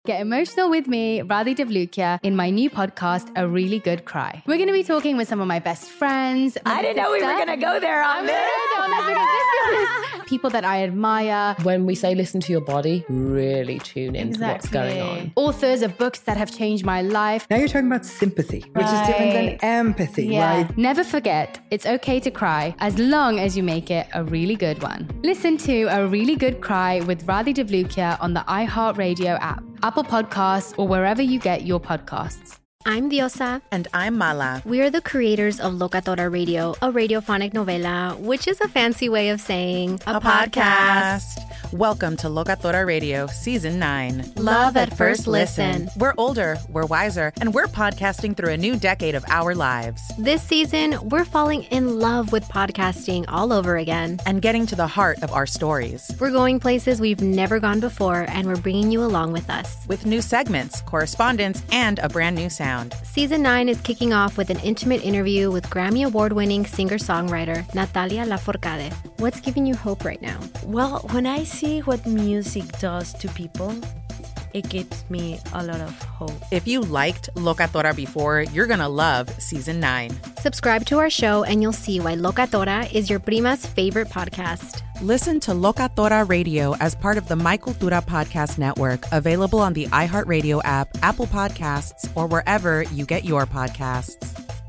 Get emotional with me, Radhi Devlukia, in my new podcast, A Really Good Cry. We're going to be talking with some of my best friends. I didn't know we were going to go there on this. People that I admire. When we say listen to your body, really tune into what's going on. Authors of books that have changed my life. Now you're talking about sympathy, which is different than empathy, right? Never forget, it's okay to cry as long as you make it a really good one. Listen to A Really Good Cry with Radhi Devlukia on the iHeartRadio app, Apple Podcasts, or wherever you get your podcasts. I'm Diosa. And I'm Mala. We are the creators of Locatora Radio, a radiophonic novela, which is a fancy way of saying a podcast. Welcome to Locatora Radio, Season 9. Love at first listen. We're older, we're wiser, and we're podcasting through a new decade of our lives. This season, we're falling in love with podcasting all over again. And getting to the heart of our stories. We're going places we've never gone before, and we're bringing you along with us. With new segments, correspondence, and a brand new sound. Season 9 is kicking off with an intimate interview with Grammy Award-winning singer-songwriter Natalia Lafourcade. What's giving you hope right now? Well, when I see what music does to people, it gives me a lot of hope. If you liked Locatora before, you're going to love Season 9. Subscribe to our show and you'll see why Locatora is your prima's favorite podcast. Listen to Locatora Radio as part of the My Cultura Podcast Network, available on the iHeartRadio app, Apple Podcasts, or wherever you get your podcasts.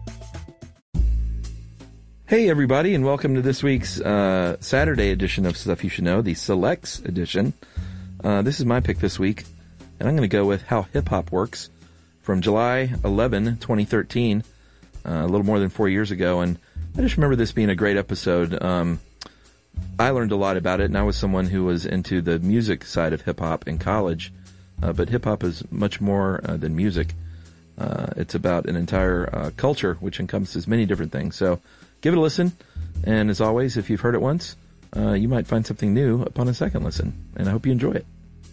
Hey, everybody, and welcome to this week's Saturday edition of Stuff You Should Know, the Selects edition. This is my pick this week, and I'm going to go with How Hip-Hop Works from July 11, 2013, a little more than 4 years ago, and I just remember this being a great episode. I learned a lot about it, and I was someone who was into the music side of hip-hop in college, but hip-hop is much more than music. It's about an entire culture, which encompasses many different things. So give it a listen, and as always, if you've heard it once, you might find something new upon a second listen, and I hope you enjoy it.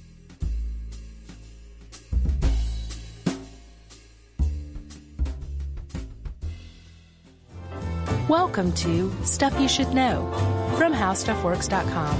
Welcome to Stuff You Should Know from HowStuffWorks.com.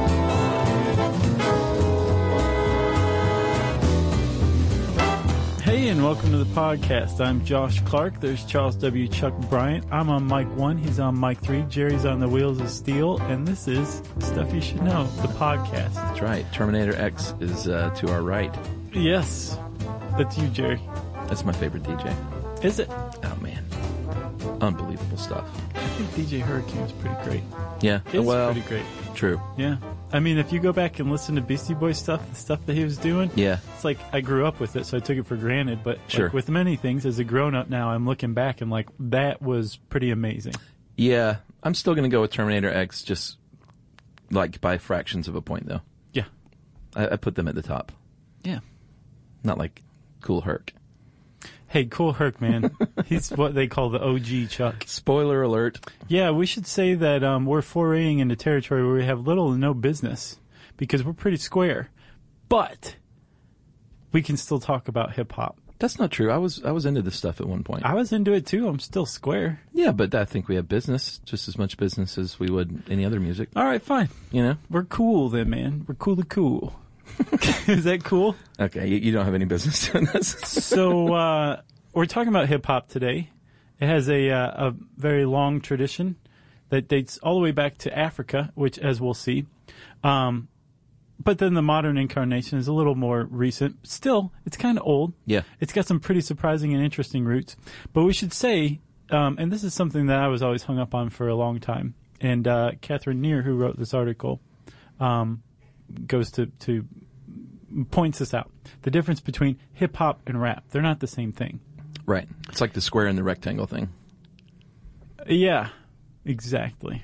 Hey, and welcome to the podcast. I'm Josh Clark. There's Charles W. Chuck Bryant. I'm on mic 1. He's on mic 3. Jerry's on the wheels of steel. And this is Stuff You Should Know, the podcast. That's right. Terminator X is to our right. Yes. That's you, Jerry. That's my favorite DJ. Is it? Oh, man. Unbelievable stuff. I think DJ Hurricane's pretty great. Yeah. It's pretty great. True. Yeah. I mean, if you go back and listen to Beastie Boys stuff, the stuff that he was doing, yeah, it's like I grew up with it, so I took it for granted. But sure. Like with many things, as a grown-up now, I'm looking back and like, that was pretty amazing. Yeah. I'm still going to go with Terminator X, just like by fractions of a point, though. Yeah. I put them at the top. Yeah. Not like Kool Herc. Hey, Kool Herc, man. He's what they call the OG Chuck. Spoiler alert. Yeah, we should say that we're foraying into territory where we have little to no business because we're pretty square. But we can still talk about hip-hop. That's not true. I was into this stuff at one point. I was into it, too. I'm still square. Yeah, but I think we have business, just as much business as we would any other music. All right, fine. You know? We're cool then, man. We're cool. Is that cool? Okay, you don't have any business doing this. So we're talking about hip-hop today. It has a very long tradition that dates all the way back to Africa, which, as we'll see. But then the modern incarnation is a little more recent. Still, it's kind of old. Yeah. It's got some pretty surprising and interesting roots. But we should say, and this is something that I was always hung up on for a long time, and Catherine Neer, who wrote this article, goes to points this out. The difference between hip-hop and rap. They're not the same thing. Right. It's like the square and the rectangle thing. Yeah, exactly.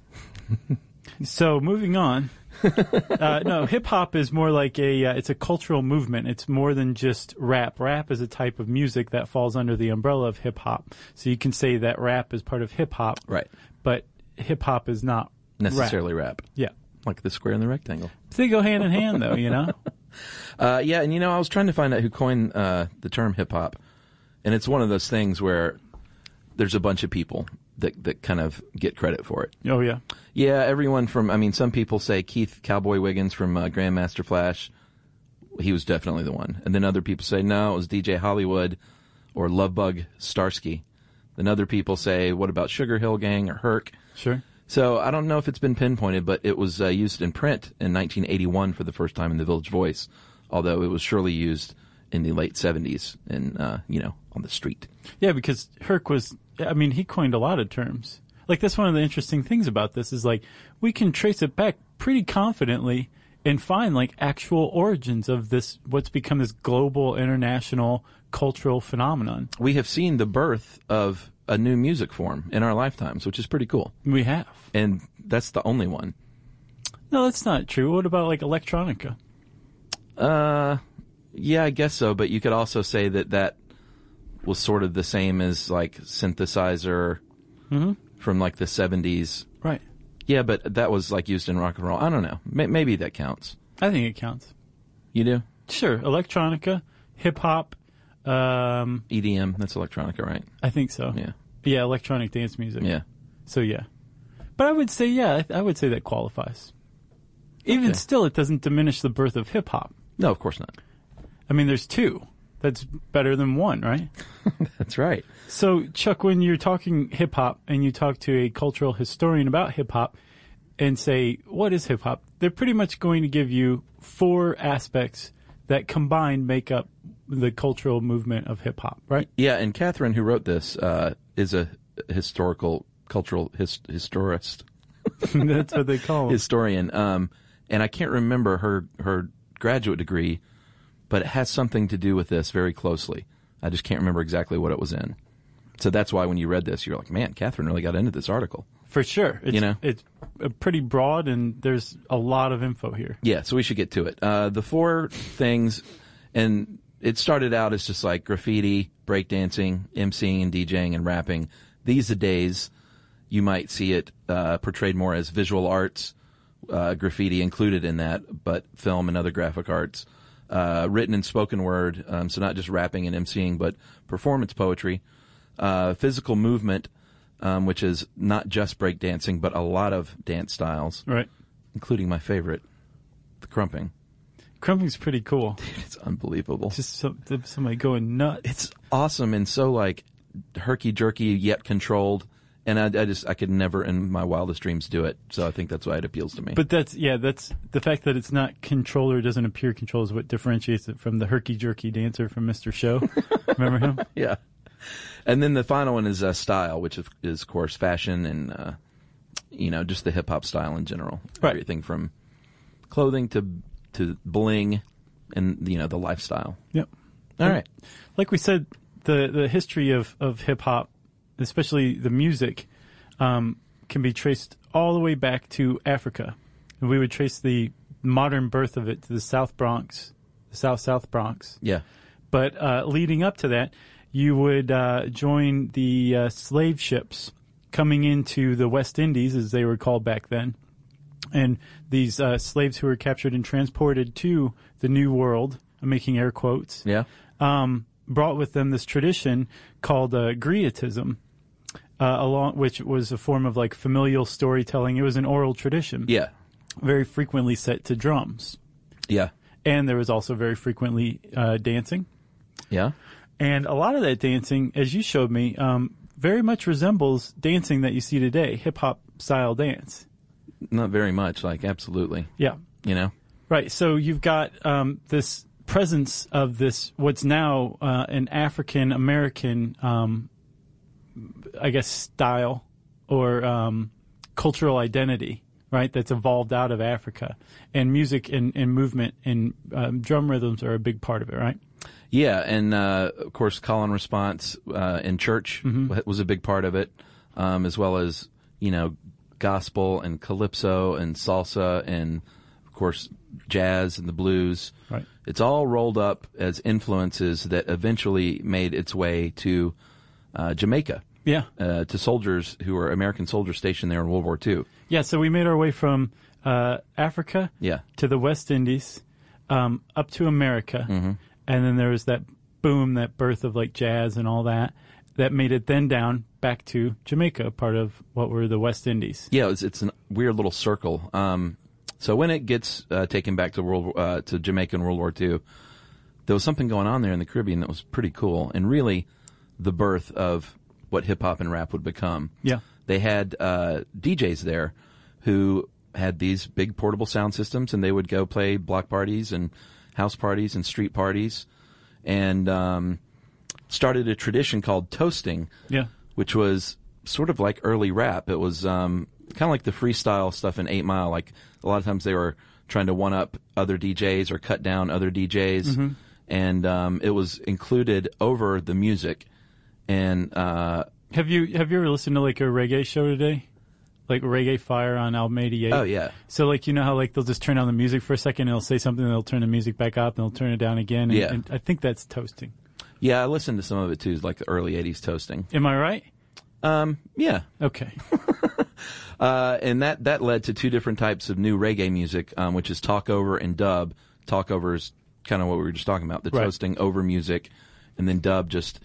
So moving on. No, hip-hop is more like it's a cultural movement. It's more than just rap. Rap is a type of music that falls under the umbrella of hip-hop. So you can say that rap is part of hip-hop. Right. But hip-hop is not necessarily rap. Yeah. Like the square and the rectangle. They go hand in hand, though, you know? Yeah, and I was trying to find out who coined the term hip-hop. And it's one of those things where there's a bunch of people that kind of get credit for it. Oh, yeah. Yeah, everyone from, some people say Keith Cowboy Wiggins from Grandmaster Flash he was definitely the one. And then other people say, no, it was DJ Hollywood or Lovebug Starsky. Then other people say, what about Sugar Hill Gang or Herc? Sure. So I don't know if it's been pinpointed, but it was used in print in 1981 for the first time in the Village Voice, although it was surely used in the late 70s and, on the street. Yeah, because Herc he coined a lot of terms. Like, that's one of the interesting things about this is, like, we can trace it back pretty confidently and find, like, actual origins of this, what's become this global, international, cultural phenomenon. We have seen the birth of a new music form in our lifetimes, which is pretty cool. We have. And that's the only one. No, that's not true. What about, like, electronica? Yeah, I guess so, but you could also say that was sort of the same as, like, synthesizer from, like, the 70s. Right. Yeah, but that was, like, used in rock and roll. I don't know. Maybe that counts. I think it counts. You do? Sure. Electronica, hip-hop. EDM, that's electronica, right? I think so. Yeah. Yeah, electronic dance music. Yeah. So, yeah. But I would say, I would say that qualifies. Even still, it doesn't diminish the birth of hip-hop. No, of course not. I mean, there's two. That's better than one, right? That's right. So, Chuck, when you're talking hip-hop and you talk to a cultural historian about hip-hop and say, what is hip-hop? They're pretty much going to give you 4 aspects that combined make up the cultural movement of hip-hop, right? Yeah, and Catherine, who wrote this, is a cultural historist. That's what they call them. Historian. And I can't remember her graduate degree, but it has something to do with this very closely. I just can't remember exactly what it was in. So that's why when you read this, you're like, man, Catherine really got into this article. For sure. It's pretty broad, and there's a lot of info here. Yeah, so we should get to it. The 4 things, and it started out as just like graffiti, breakdancing, emceeing and DJing and rapping. These days, you might see it portrayed more as visual arts, graffiti included in that, but film and other graphic arts. Written and spoken word, so not just rapping and emceeing, but performance poetry. Physical movement, which is not just breakdancing, but a lot of dance styles. Right. Including my favorite, the crumping. Crumping's pretty cool. Dude, it's unbelievable. Just somebody going nuts. It's awesome and so, like, herky-jerky yet controlled. And I could never in my wildest dreams do it. So I think that's why it appeals to me. But that's the fact that it's not controlled or doesn't appear controlled is what differentiates it from the herky-jerky dancer from Mr. Show. Remember him? Yeah. And then the final one is style, which is of course fashion and, just the hip-hop style in general. Right. Everything from clothing to bling and, the lifestyle. Yep. All right. Like we said, the history of hip-hop, especially the music, can be traced all the way back to Africa. And we would trace the modern birth of it to the South Bronx, the South Bronx. Yeah. But leading up to that, you would join the slave ships coming into the West Indies, as they were called back then. And these slaves who were captured and transported to the New World, I'm making air quotes, brought with them this tradition called griotism, which was a form of like familial storytelling. It was an oral tradition. Yeah. Very frequently set to drums. Yeah. And there was also very frequently dancing. Yeah. And a lot of that dancing, as you showed me, very much resembles dancing that you see today, hip-hop style dance. Not very much, like absolutely. Yeah. Right. So you've got this presence of this, what's now an African-American, style or cultural identity, right, that's evolved out of Africa. And music and movement and drum rhythms are a big part of it, right? Yeah, and of course, call and response in church was a big part of it, as well as, gospel and calypso and salsa and, of course, jazz and the blues. Right. It's all rolled up as influences that eventually made its way to Jamaica. Yeah. To soldiers who were American soldiers stationed there in World War II. Yeah, so we made our way from Africa to the West Indies, up to America. Mm-hmm. And then there was that boom, that birth of like jazz and all that made it then down back to Jamaica, part of what were the West Indies. Yeah, it's a weird little circle. So when it gets taken back to Jamaica in World War II, there was something going on there in the Caribbean that was pretty cool, and really the birth of what hip hop and rap would become. Yeah. They had DJs there who had these big portable sound systems, and they would go play block parties and house parties and street parties, and started a tradition called toasting, which was sort of like early rap. It was kind of like the freestyle stuff in 8 Mile. Like a lot of times they were trying to one-up other DJs or cut down other DJs, and it was included over the music. And have you ever listened to like a reggae show today? Like Reggae Fire on Album 88. Oh, yeah. So, like, you know how, like, they'll just turn on the music for a second, and they'll say something, and they'll turn the music back up, and they'll turn it down again. And, and I think that's toasting. Yeah, I listened to some of it, too, like the early 80s toasting. Am I right? Yeah. Okay. And that led to two different types of new reggae music, which is talkover and dub. Talkover is kind of what we were just talking about, the toasting over music, and then dub just...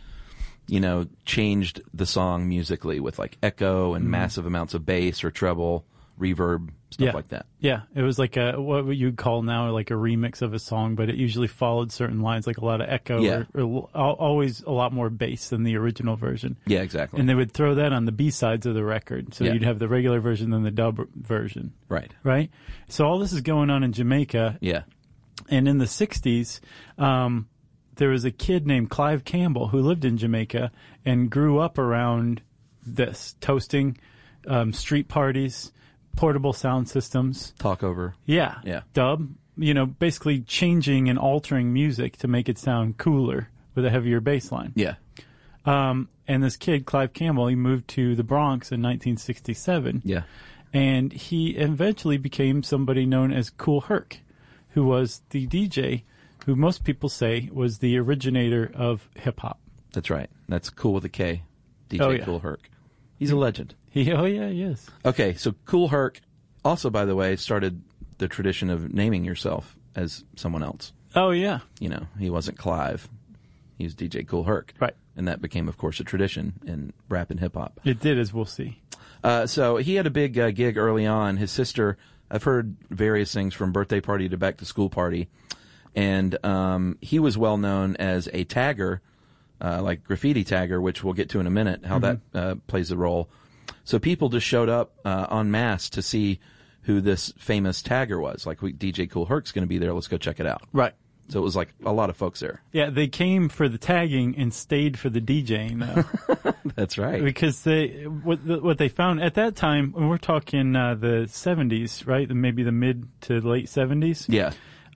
changed the song musically with like echo and massive amounts of bass or treble, reverb, stuff like that. Yeah, it was like what you'd call now like a remix of a song, but it usually followed certain lines, like a lot of echo or always a lot more bass than the original version. Yeah, exactly. And they would throw that on the B-sides of the record. So you'd have the regular version and the dub version. Right. Right? So all this is going on in Jamaica. Yeah. And in the 60s, there was a kid named Clive Campbell who lived in Jamaica and grew up around this toasting, street parties, portable sound systems, talkover, dub. Basically changing and altering music to make it sound cooler with a heavier bass line. Yeah. And this kid, Clive Campbell, he moved to the Bronx in 1967. Yeah. And he eventually became somebody known as Kool Herc, who was the DJ who most people say was the originator of hip-hop. That's right. That's Kool with a K, DJ Kool Herc. He's a legend. He is. Okay, so Kool Herc also, by the way, started the tradition of naming yourself as someone else. Oh, yeah. He wasn't Clive. He was DJ Kool Herc. Right. And that became, of course, a tradition in rap and hip-hop. It did, as we'll see. So he had a big gig early on. His sister, I've heard various things from birthday party to back-to-school party. And he was well known as a tagger, like graffiti tagger, which we'll get to in a minute, how that plays a role. So people just showed up en masse to see who this famous tagger was. Like, DJ Kool Herc's going to be there. Let's go check it out. Right. So it was like a lot of folks there. Yeah, they came for the tagging and stayed for the DJing, though. That's right. Because what they found at that time, when we're talking the 70s, right? Maybe the mid to late 70s. Yeah.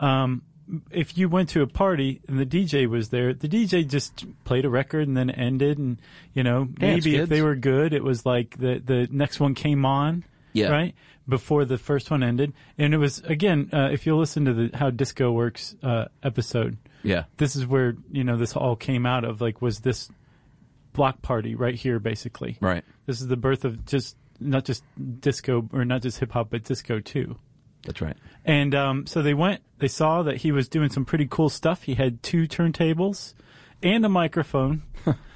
If you went to a party and the DJ was there, the DJ just played a record and then ended. And, maybe if they were good, it was like the next one came on, right, before the first one ended. And it was, again, if you listen to the How Disco Works episode, this is where, this all came out of, like, was this block party right here, basically. Right. This is the birth of not just disco, or not just hip-hop, but disco, too. That's right. And so they saw that he was doing some pretty cool stuff. He had 2 turntables and a microphone.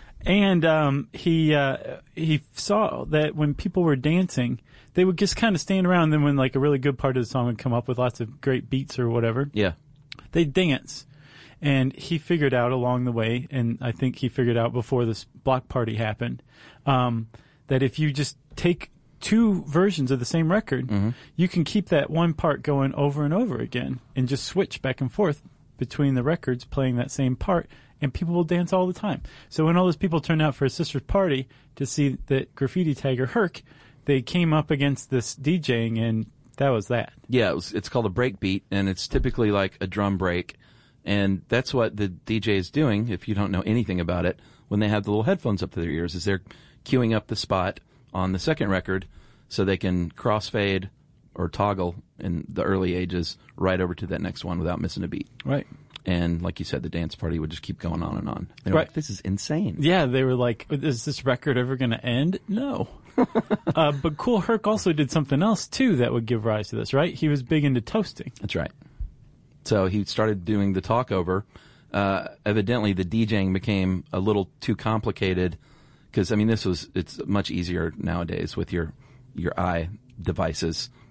And he saw that when people were dancing, they would just kind of stand around. And then when like a really good part of the song would come up with lots of great beats or whatever, they'd dance. And he figured out along the way, and I think he figured out before this block party happened, that if you just take 2 versions of the same record, you can keep that one part going over and over again and just switch back and forth between the records playing that same part, and people will dance all the time. So when all those people turned out for his sister's party to see that graffiti tagger Herc, they came up against this DJing, and that was that. Yeah, it's called a break beat, and it's typically like a drum break, and that's what the DJ is doing, if you don't know anything about it, when they have the little headphones up to their ears, is they're queuing up the spot on the second record so they can crossfade or toggle in the early ages right over to that next one without missing a beat. Right. And like you said, the dance party would just keep going on and on. They were like, this is insane. Yeah, they were like, is this record ever going to end? No. But Kool Herc also did something else, too, that would give rise to this, right? He was big into toasting. That's right. So he started doing the talkover. Evidently, the DJing became a little too complicated because, I mean, it's much easier nowadays with your eye devices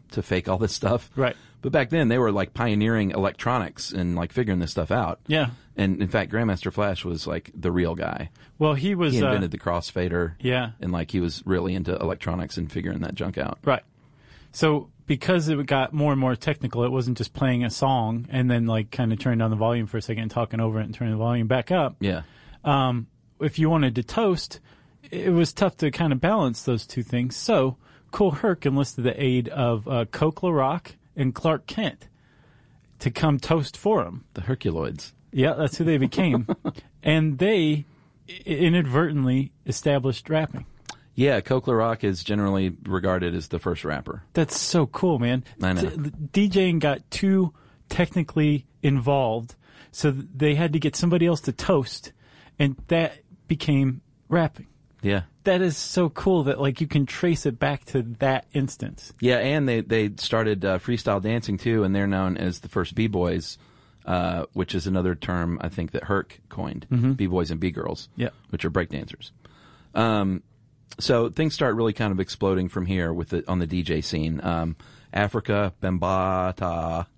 to fake all this stuff. Right. But back then, they were like pioneering electronics and like figuring this stuff out. Yeah. And in fact, Grandmaster Flash was like the real guy. Well, he invented the crossfader. Yeah. And like he was really into electronics and figuring that junk out. Right. So because it got more and more technical, it wasn't just playing a song and then like kind of turning down the volume for a second and talking over it and turning the volume back up. Yeah. If you wanted to toast, it was tough to kind of balance those two things. So Kool Herc enlisted the aid of Coke LaRock and Clark Kent to come toast for him. The Herculoids. Yeah, that's who they became. And they inadvertently established rapping. Yeah, Coke LaRock is generally regarded as the first rapper. That's so cool, man. I know. DJing got too technically involved, so they had to get somebody else to toast, and that became rapping. Yeah. That is so cool that like you can trace it back to that instance. Yeah, and they started freestyle dancing too, and they're known as the first B-boys, which is another term I think that Herc coined, B-boys and B-girls, which are breakdancers. So things start really kind of exploding from here on the DJ scene. Africa Bambaataa,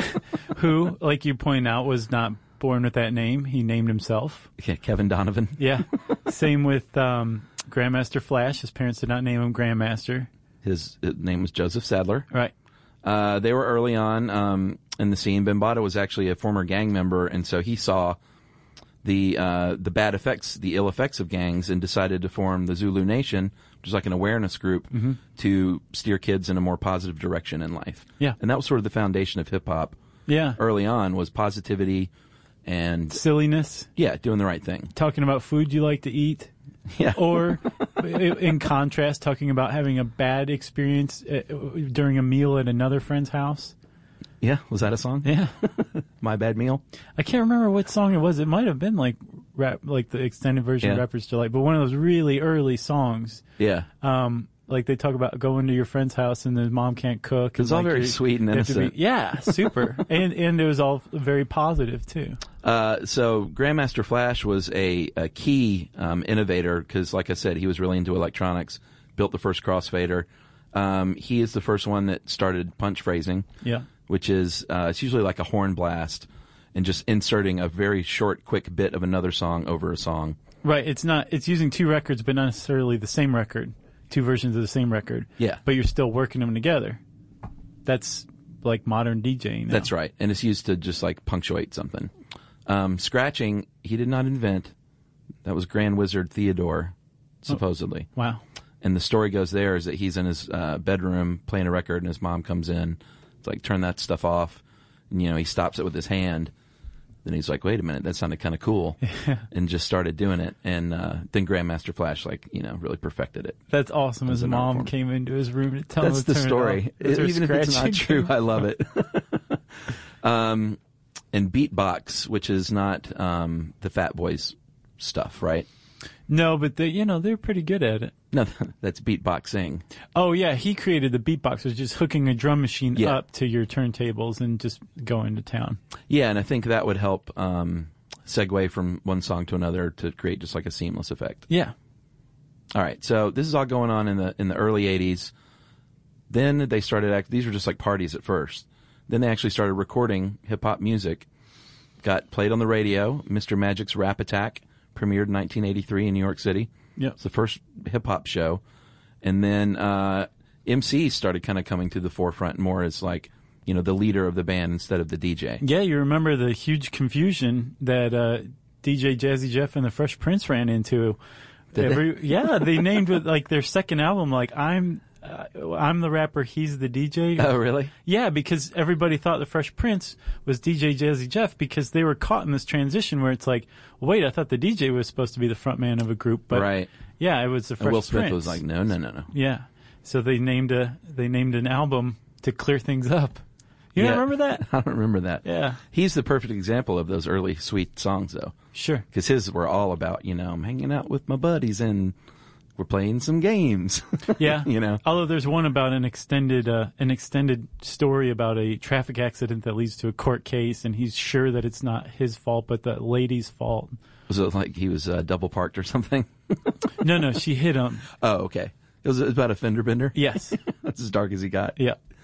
who, like you point out, was not born with that name. He named himself. Yeah, Kevin Donovan. Yeah. Same with Grandmaster Flash. His parents did not name him Grandmaster. His name was Joseph Sadler. Right. They were early on in the scene. Bambaataa was actually a former gang member, and so he saw the bad effects, the ill effects of gangs, and decided to form the Zulu Nation, which is like an awareness group to steer kids in a more positive direction in life. Yeah. And that was sort of the foundation of hip hop. Yeah. Early on was positivity and silliness. Yeah, doing the right thing. Talking about food you like to eat. Yeah. Or, in contrast, talking about having a bad experience during a meal at another friend's house. Yeah, was that a song? Yeah. My Bad Meal? I can't remember what song it was. It might have been like like the extended version of Rapper's Delight, but one of those really early songs. Yeah. Like they talk about going to your friend's house and the mom can't cook. It's all very sweet and innocent. Yeah, super. and it was all very positive too. So Grandmaster Flash was a key innovator because, like I said, he was really into electronics, built the first crossfader. He is the first one that started punch phrasing. Yeah. Which is, it's usually like a horn blast and just inserting a very short, quick bit of another song over a song. Right. It's using two records, but not necessarily the same record. Two versions of the same record. Yeah. But you're still working them together. That's like modern DJing now. That's right. And it's used to just like punctuate something. Scratching, he did not invent. That was Grand Wizard Theodore, supposedly. Oh, wow. And the story goes there is that he's in his bedroom playing a record and his mom comes in. It's like, turn that stuff off. And, he stops it with his hand. Then he's like, wait a minute, that sounded kind of cool. Yeah. And just started doing it. And then Grandmaster Flash, really perfected it. That's awesome. His mom came into his room to tell him to turn it off. That's the story. Even if it's not true, I love it. And beatbox, which is not the Fat Boys stuff, right? No, but they're pretty good at it. No, that's beatboxing. Oh yeah, he created the beatbox, which is just hooking a drum machine up to your turntables and just going to town. Yeah, and I think that would help segue from one song to another to create just like a seamless effect. Yeah. All right, so this is all going on in the early 80s. Then they started these were just like parties at first. Then they actually started recording hip hop music. Got played on the radio. Mr. Magic's Rap Attack premiered in 1983 in New York City. Yeah, it's the first hip hop show, and then MCs started kind of coming to the forefront more as like the leader of the band instead of the DJ. Yeah, you remember the huge confusion that DJ Jazzy Jeff and the Fresh Prince ran into. Yeah, they named it like their second album. Like I'm the rapper, he's the DJ. Oh, really? Yeah, because everybody thought the Fresh Prince was DJ Jazzy Jeff because they were caught in this transition where it's like, wait, I thought the DJ was supposed to be the front man of a group, but right. Yeah, it was the Fresh Prince. And Will Smith was like, no. Yeah, so they named an album to clear things up. You don't remember that? I don't remember that. Yeah. He's the perfect example of those early sweet songs, though. Sure. Because his were all about, I'm hanging out with my buddies and we're playing some games. Yeah. Although there's one about an extended story about a traffic accident that leads to a court case, and he's sure that it's not his fault, but the lady's fault. Was it like he was double parked or something? No, she hit him. Oh, okay. It was about a fender bender? Yes. That's as dark as he got. Yeah.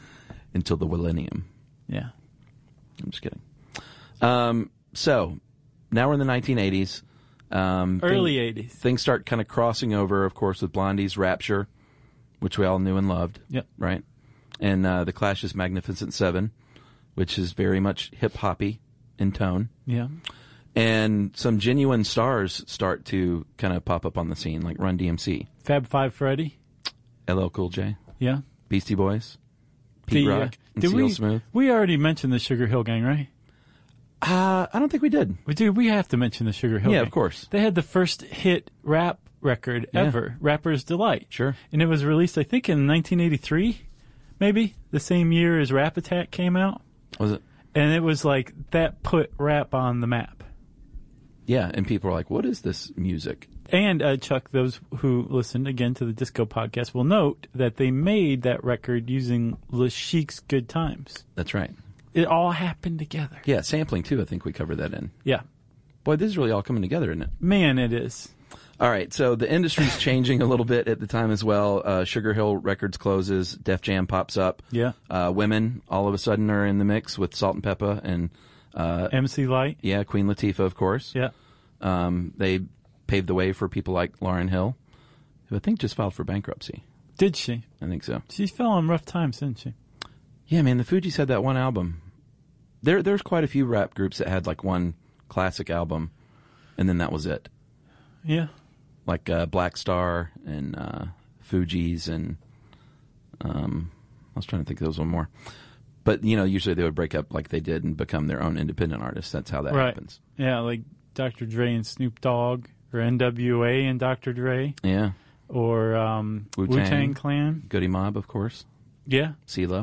until the millennium. Yeah. I'm just kidding. So now we're in the 1980s. Early 80s. Things start kind of crossing over, of course, with Blondie's Rapture, which we all knew and loved. Yep. Right? And the Clash's Magnificent Seven, which is very much hip-hoppy in tone. Yeah. And some genuine stars start to kind of pop up on the scene, like Run DMC. Fab Five Freddy. LL Cool J. Yeah. Beastie Boys. Pete Rock. And CeeLo Smooth. We already mentioned the Sugar Hill Gang, right? I don't think we did. We have to mention the Sugar Hill Gang. Yeah, of course. They had the first hit rap record ever, Rapper's Delight. Sure. And it was released, I think, in 1983, maybe, the same year as Rap Attack came out. Was it? And it was like, that put rap on the map. Yeah, and people are like, what is this music? And, Chuck, those who listened again to the Disco podcast will note that they made that record using Le Chic's Good Times. That's right. It all happened together. Yeah, sampling, too. I think we covered that in. Yeah. Boy, this is really all coming together, isn't it? Man, it is. All right, so the industry's changing a little bit at the time as well. Sugar Hill Records closes. Def Jam pops up. Yeah. Women, all of a sudden, are in the mix with Salt and Peppa and... MC Lyte. Yeah, Queen Latifah, of course. Yeah. They paved the way for people like Lauryn Hill, who I think just filed for bankruptcy. Did she? I think so. She fell on rough times, didn't she? Yeah, man, the Fugees had that one album. There's quite a few rap groups that had like one classic album, and then that was it. Yeah. Like Black Star and Fugees and I was trying to think of those one more. But, you know, usually they would break up like they did and become their own independent artists. That's how that happens. Yeah, like Dr. Dre and Snoop Dogg, or NWA and Dr. Dre. Yeah. Or Wu-Tang Clan. Goody Mob, of course. Yeah. CeeLo.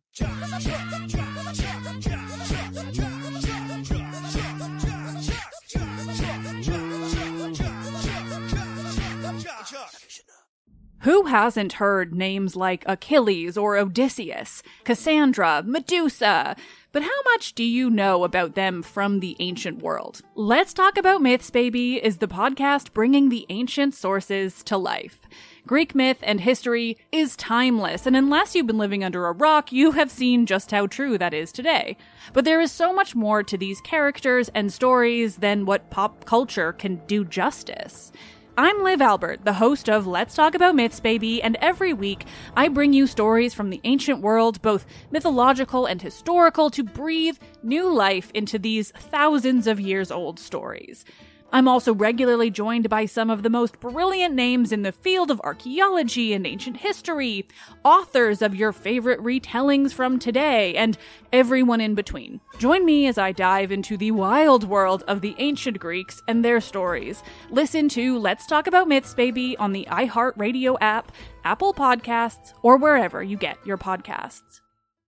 Who hasn't heard names like Achilles or Odysseus, Cassandra, Medusa? But how much do you know about them from the ancient world? Let's Talk About Myths, Baby is the podcast bringing the ancient sources to life. Greek myth and history is timeless, and unless you've been living under a rock, you have seen just how true that is today. But there is so much more to these characters and stories than what pop culture can do justice. I'm Liv Albert, the host of Let's Talk About Myths, Baby, and every week I bring you stories from the ancient world, both mythological and historical, to breathe new life into these thousands of years old stories. I'm also regularly joined by some of the most brilliant names in the field of archaeology and ancient history, authors of your favorite retellings from today, and everyone in between. Join me as I dive into the wild world of the ancient Greeks and their stories. Listen to Let's Talk About Myths, Baby on the iHeartRadio app, Apple Podcasts, or wherever you get your podcasts.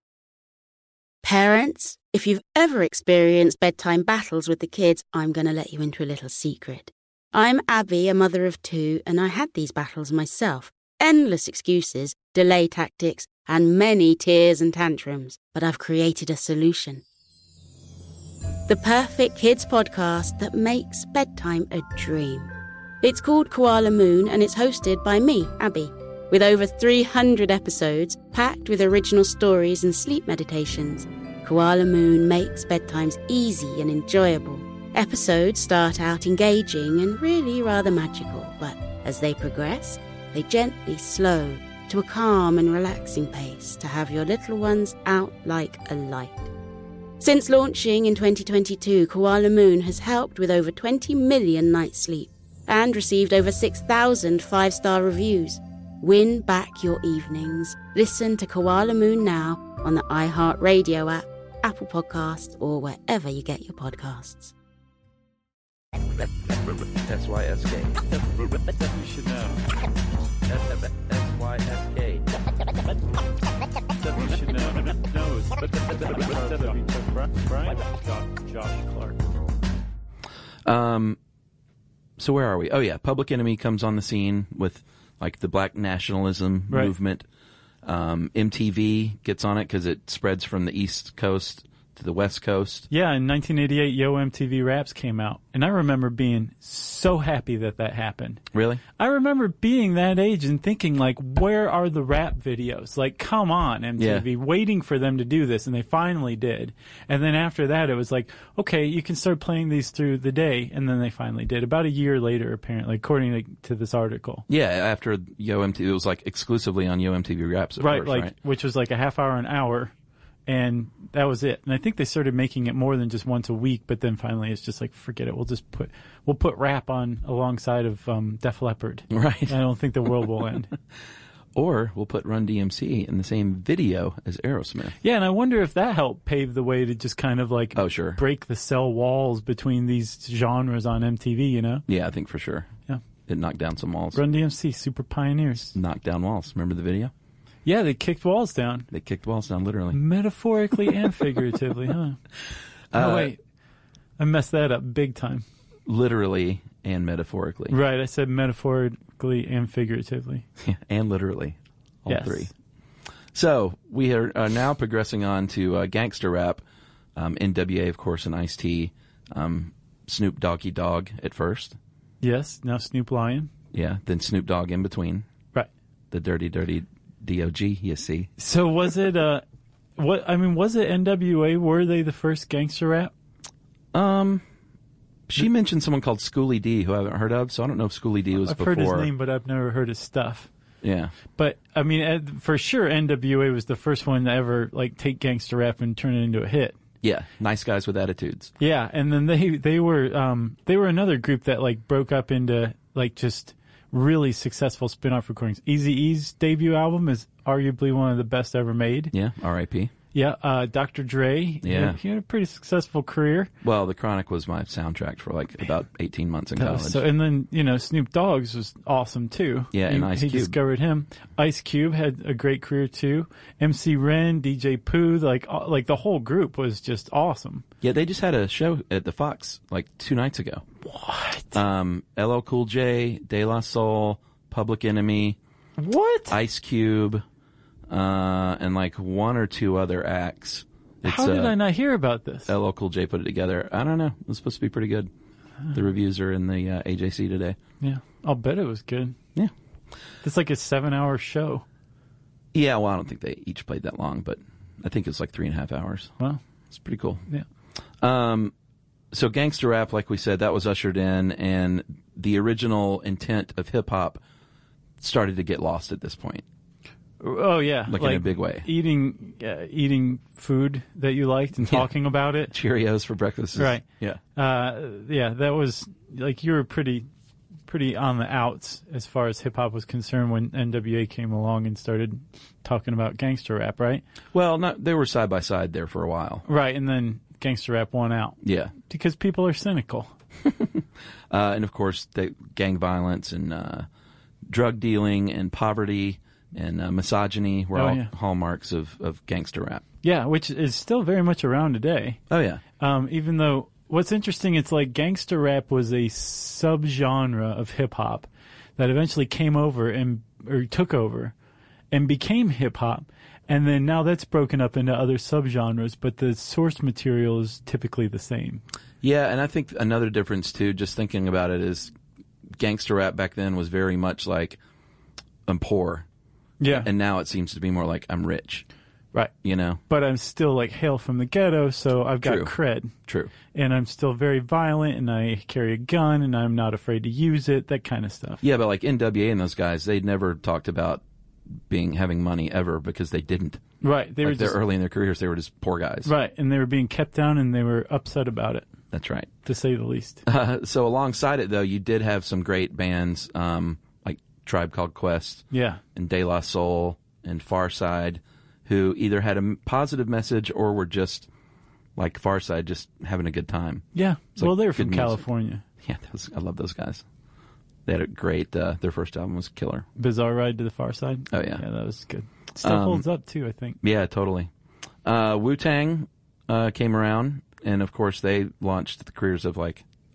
Parents, if you've ever experienced bedtime battles with the kids, I'm going to let you into a little secret. I'm Abby, a mother of 2, and I had these battles myself. Endless excuses, delay tactics, and many tears and tantrums. But I've created a solution. The perfect kids podcast that makes bedtime a dream. It's called Koala Moon, and it's hosted by me, Abby, with over 300 episodes packed with original stories and sleep meditations. Koala Moon makes bedtimes easy and enjoyable. Episodes start out engaging and really rather magical, but as they progress, they gently slow to a calm and relaxing pace to have your little ones out like a light. Since launching in 2022, Koala Moon has helped with over 20 million nights sleep and received over 6,000 5-star reviews. Win back your evenings. Listen to Koala Moon now on the iHeartRadio app, Apple Podcasts, or wherever you get your podcasts. S-Y-S-K. You should know. S-Y-S-K. You should know. Brian? Josh Clark. So where are we? Oh, yeah. Public Enemy comes on the scene with like the black nationalism movement. MTV gets on it because it spreads from the East Coast to the West Coast. Yeah, in 1988, Yo MTV Raps came out, and I remember being so happy that happened. Really? I remember being that age and thinking, like, where are the rap videos? Like, come on, MTV, waiting for them to do this, and they finally did. And then after that, it was like, okay, you can start playing these through the day, and then they finally did. About a year later, apparently, according to this article. Yeah, after Yo MTV, it was like exclusively on Yo MTV Raps at first, right? Which was like a half hour, an hour. And that was it. And I think they started making it more than just once a week, but then finally it's just like, forget it. We'll put rap on alongside of Def Leppard. Right. I don't think the world will end. Or we'll put Run DMC in the same video as Aerosmith. Yeah, and I wonder if that helped pave the way to just kind of like break the cell walls between these genres on MTV, you know? Yeah, I think for sure. Yeah. It knocked down some walls. Run DMC, super pioneers. Knocked down walls. Remember the video? Yeah, they kicked walls down. They kicked walls down, literally. Metaphorically and figuratively, huh? Oh, wait. I messed that up big time. Literally and metaphorically. Right, I said metaphorically and figuratively. Yeah, and literally. All yes. three. So, we are now progressing on to gangster rap. NWA, of course, and Ice-T. Snoop Doggy Dogg at first. Yes, now Snoop Lion. Yeah, then Snoop Dogg in between. Right. The dirty D.O.G., you see. So was it, was it NWA? Were they the first gangster rap? She mentioned someone called Schoolie D, who I haven't heard of, so I don't know if Schoolie D was before. I've heard his name, but I've never heard his stuff. Yeah. But, I mean, for sure, NWA was the first one to ever, like, take gangster rap and turn it into a hit. Yeah, nice guys with attitudes. Yeah, and then they were another group that, like, broke up into, like, just really successful spin-off recordings. Eazy-E's debut album is arguably one of the best ever made. Yeah, R.I.P. Yeah, Dr. Dre. Yeah. He had a pretty successful career. Well, The Chronic was my soundtrack for like about 18 months in college. So, and then, you know, Snoop Dogg's was awesome too. Yeah, and Ice Cube. He discovered him. Ice Cube had a great career too. MC Ren, DJ Pooh, like the whole group was just awesome. Yeah, they just had a show at the Fox like 2 nights ago. What? LL Cool J, De La Soul, Public Enemy. What? Ice Cube. And like 1 or 2 other acts. How did I not hear about this? LL Cool J put it together. I don't know. It was supposed to be pretty good. The reviews are in the AJC today. Yeah, I'll bet it was good. Yeah. It's like a 7-hour show. Yeah, well, I don't think they each played that long, but I think it's like 3.5 hours. Wow. It's pretty cool. Yeah. So gangster rap, like we said, that was ushered in, and the original intent of hip-hop started to get lost at this point. Oh yeah, like in a big way. Eating food that you liked and talking about it. Cheerios for breakfast. Right. Yeah. Yeah, that was like you were pretty on the outs as far as hip hop was concerned when NWA came along and started talking about gangster rap, right? Well, they were side by side there for a while. Right, and then gangster rap won out. Yeah. Because people are cynical. And of course, the gang violence and drug dealing and poverty and misogyny were all hallmarks of gangster rap. Yeah, which is still very much around today. Oh, yeah. Even though, what's interesting, it's like gangster rap was a subgenre of hip-hop that eventually came over or took over and became hip-hop. And then now that's broken up into other subgenres, but the source material is typically the same. Yeah, and I think another difference, too, just thinking about it, is gangster rap back then was very much like, I'm poor. Yeah. And now it seems to be more like, I'm rich. Right. You know? But I'm still like hail from the ghetto, so I've got cred. True. And I'm still very violent, and I carry a gun, and I'm not afraid to use it, that kind of stuff. Yeah, but like NWA and those guys, they'd never talked about having money ever because they didn't. Right. They were just early in their careers, they were just poor guys. Right. And they were being kept down, and they were upset about it. That's right. To say the least. So alongside it, though, you did have some great bands like Tribe Called Quest. Yeah. And De La Soul and Pharcyde, who either had a positive message or were just, like Pharcyde, just having a good time. Yeah. Well, they're from California. Yeah, I love those guys. They had a great, their first album was killer. Bizarre Ride to the Far Side? Oh, yeah. Yeah, that was good. Still holds up, too, I think. Yeah, totally. Wu-Tang came around, and of course they launched the careers of, like,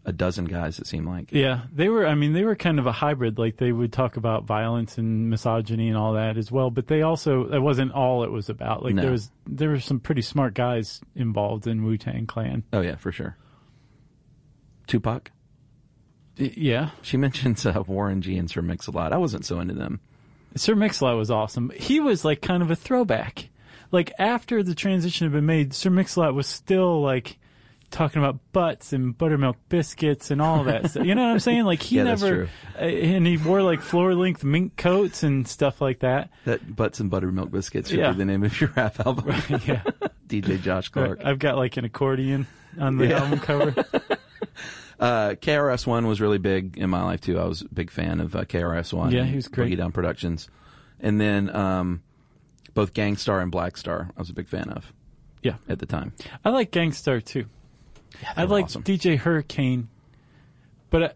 a dozen guys, it seemed like. Yeah, they were kind of a hybrid. Like, they would talk about violence and misogyny and all that as well, but they also, that wasn't all it was about. Like, No. there were some pretty smart guys involved in Wu-Tang Clan. Oh, yeah, for sure. Tupac? Yeah. She mentions Warren G and Sir Mix-a-Lot. I wasn't so into them. Sir Mix-a-Lot was awesome. He was like kind of a throwback. Like, after the transition had been made, Sir Mix-a-Lot was still like talking about butts and buttermilk biscuits and all that stuff. You know what I'm saying? Like, he Yeah, never, that's true. And he wore like floor-length mink coats and stuff like that. That Butts and Buttermilk Biscuits should Yeah. be the name of your rap album. Yeah. DJ Josh Clark. I've got like an accordion on the album cover. KRS-One was really big in my life, too. I was a big fan of KRS-One. Yeah, he was great. Boogie Down Productions. And then both Gangstar and Black Star I was a big fan of. Yeah. At the time. I like Gangstar, too. I like awesome. DJ Hurricane, but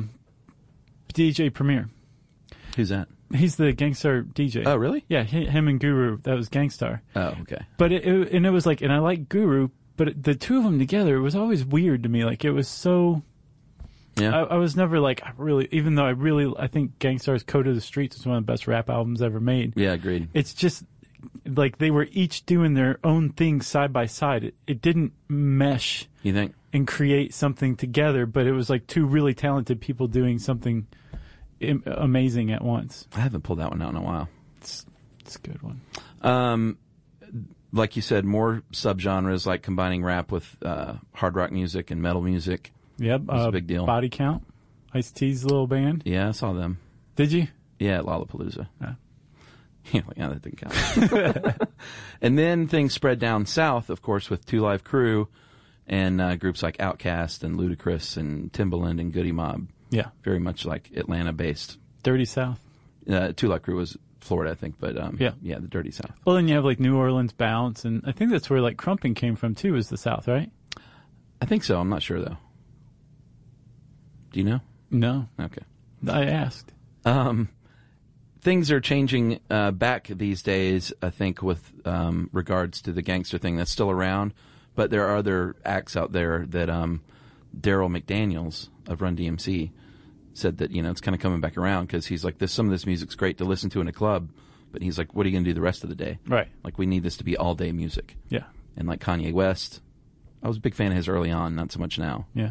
DJ Premier. Who's that? He's the Gangstar DJ. Oh, really? Yeah, him and Guru. That was Gangstar. Oh, okay. But it was like, and I like Guru, but the two of them together, it was always weird to me. Like, it was so. Yeah. I was never like, even though I think Gangstar's Code of the Streets is one of the best rap albums ever made. Yeah, agreed. It's just like they were each doing their own thing side by side. It didn't mesh. You think? And create something together, but it was like two really talented people doing something amazing at once. I haven't pulled that one out in a while. It's a good one. Like you said, more subgenres, like combining rap with hard rock music and metal music. Yep. It's a big deal. Body Count, Ice-T's little band. Yeah, I saw them. Did you? Yeah, at Lollapalooza. Yeah. Yeah, that didn't count. And then things spread down south, of course, with Two Live Crew and groups like Outkast and Ludacris and Timbaland and Goody Mob. Yeah. Very much like Atlanta-based. Dirty South. Two Live Crew was Florida, I think, but yeah, the Dirty South. Well, then you have like New Orleans Bounce, and I think that's where like Crumping came from too, is the South, right? I think so. I'm not sure, though. Do you know? No. Okay. I asked. Things are changing back these days, I think, with regards to the gangster thing. That's still around, but there are other acts out there that Daryl McDaniels of Run DMC said that, it's kind of coming back around, because he's like, some of this music's great to listen to in a club, but he's like, what are you going to do the rest of the day? Right. Like, we need this to be all-day music. Yeah. And like Kanye West, I was a big fan of his early on, not so much now. Yeah.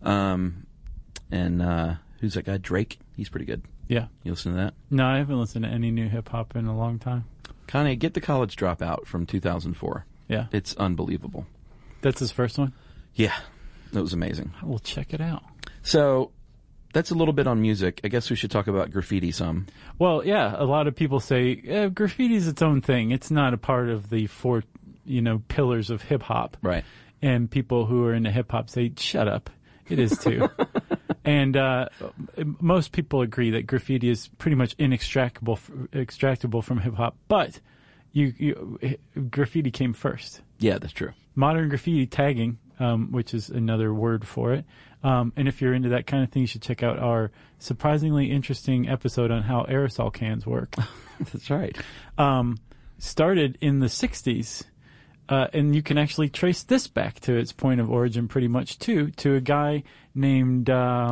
And who's that guy? Drake? He's pretty good. Yeah. You listen to that? No, I haven't listened to any new hip-hop in a long time. Kanye, Get the College Dropout from 2004. Yeah. It's unbelievable. That's his first one? Yeah. It was amazing. I will check it out. So, that's a little bit on music. I guess we should talk about graffiti some. Well, yeah, a lot of people say graffiti is its own thing. It's not a part of the four, pillars of hip-hop. Right. And people who are into hip-hop say, shut up. It is too. And most people agree that graffiti is pretty much extractable from hip-hop. But graffiti came first. Yeah, that's true. Modern graffiti tagging, which is another word for it. And if you're into that kind of thing, you should check out our surprisingly interesting episode on how aerosol cans work. That's right. Started in the 60s. And you can actually trace this back to its point of origin pretty much, too, to a guy named...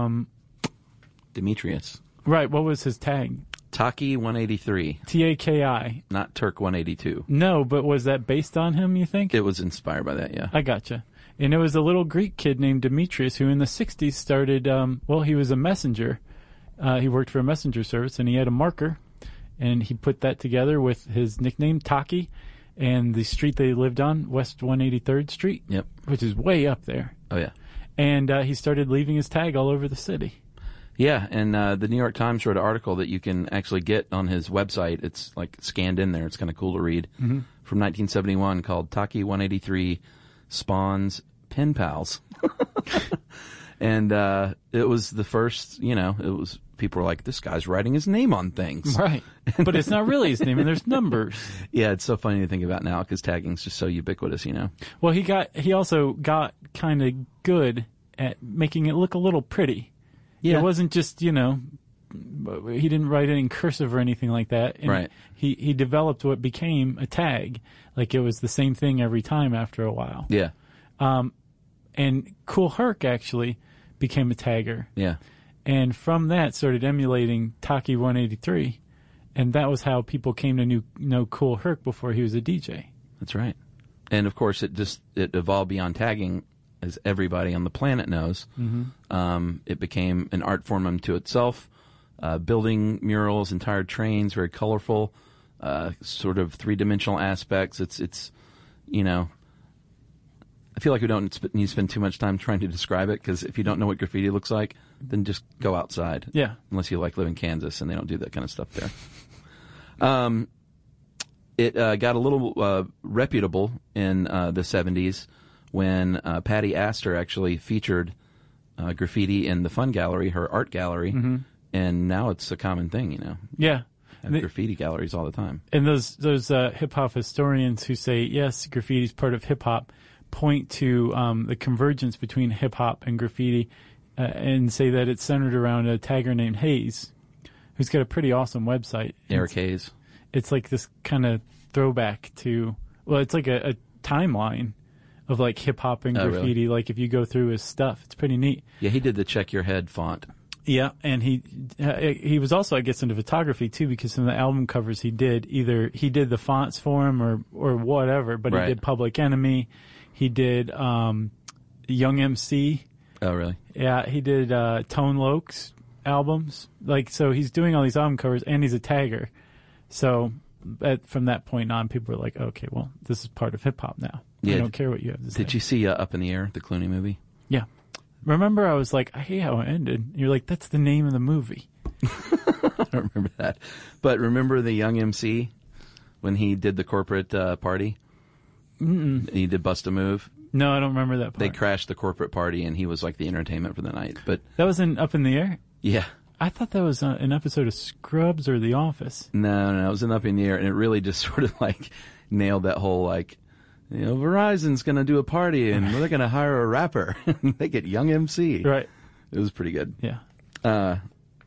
Demetrius. Right, what was his tag? Taki 183. T-A-K-I. Not Turk 182. No, but was that based on him, you think? It was inspired by that, yeah. I gotcha. And it was a little Greek kid named Demetrius who in the 60s started... he was a messenger. He worked for a messenger service, and he had a marker, and he put that together with his nickname, Taki, and the street they lived on, West 183rd Street. Yep. Which is way up there. Oh, yeah. And he started leaving his tag all over the city. Yeah, and the New York Times wrote an article that you can actually get on his website. It's like scanned in there. It's kind of cool to read. Mm-hmm. From 1971 called Taki 183 Spawns Pen Pals. And it was the first, people were like, this guy's writing his name on things. Right. But it's not really his name, and there's numbers. Yeah, it's so funny to think about now because tagging's just so ubiquitous, Well, he also got kind of good at making it look a little pretty. Yeah. It wasn't just, he didn't write it in cursive or anything like that. And right. He developed what became a tag. Like it was the same thing every time after a while. Yeah. And Kool Herc actually became a tagger. Yeah. And from that started emulating Taki 183. And that was how people came to know Kool Herc before he was a DJ. That's right. And of course, it evolved beyond tagging, as everybody on the planet knows. Mm-hmm. It became an art form unto itself, building murals, entire trains, very colorful, sort of three-dimensional aspects. It's I feel like we don't need to spend too much time trying to describe it, because if you don't know what graffiti looks like, then just go outside. Yeah. Unless you live in Kansas and they don't do that kind of stuff there. It got a little reputable in the 70s when Patty Astor actually featured graffiti in the Fun Gallery, her art gallery, and now it's a common thing, Yeah. Have graffiti galleries all the time. And those hip-hop historians who say, yes, graffiti is part of hip-hop, point to the convergence between hip-hop and graffiti and say that it's centered around a tagger named Hayes, who's got a pretty awesome website. Eric Hayes. It's like this kind of throwback to, well, it's like a timeline of like hip-hop and graffiti. Really? Like if you go through his stuff, it's pretty neat. Yeah, he did the Check Your Head font. Yeah, and he was also, I guess, into photography too, because some of the album covers he did, either he did the fonts for him or whatever, but Right. he did Public Enemy, he did Young MC. Oh, really? Yeah, he did Tone Loc's albums. Like, so he's doing all these album covers, and he's a tagger. So from that point on, people were like, okay, well, this is part of hip hop now. Yeah. I don't care what you have to say. Did you see Up in the Air, the Clooney movie? Yeah. Remember, I was like, I hate how it ended. You're like, that's the name of the movie. I don't remember that. But remember the Young MC when he did the corporate party? Mm-mm. He did Bust a Move? No, I don't remember that part. They crashed the corporate party, and he was like the entertainment for the night. But that was in Up in the Air? Yeah. I thought that was an episode of Scrubs or The Office. No, it was in Up in the Air, and it really just sort of like nailed that whole like, Verizon's going to do a party, and they're going to hire a rapper. They get Young MC. Right. It was pretty good. Yeah. Are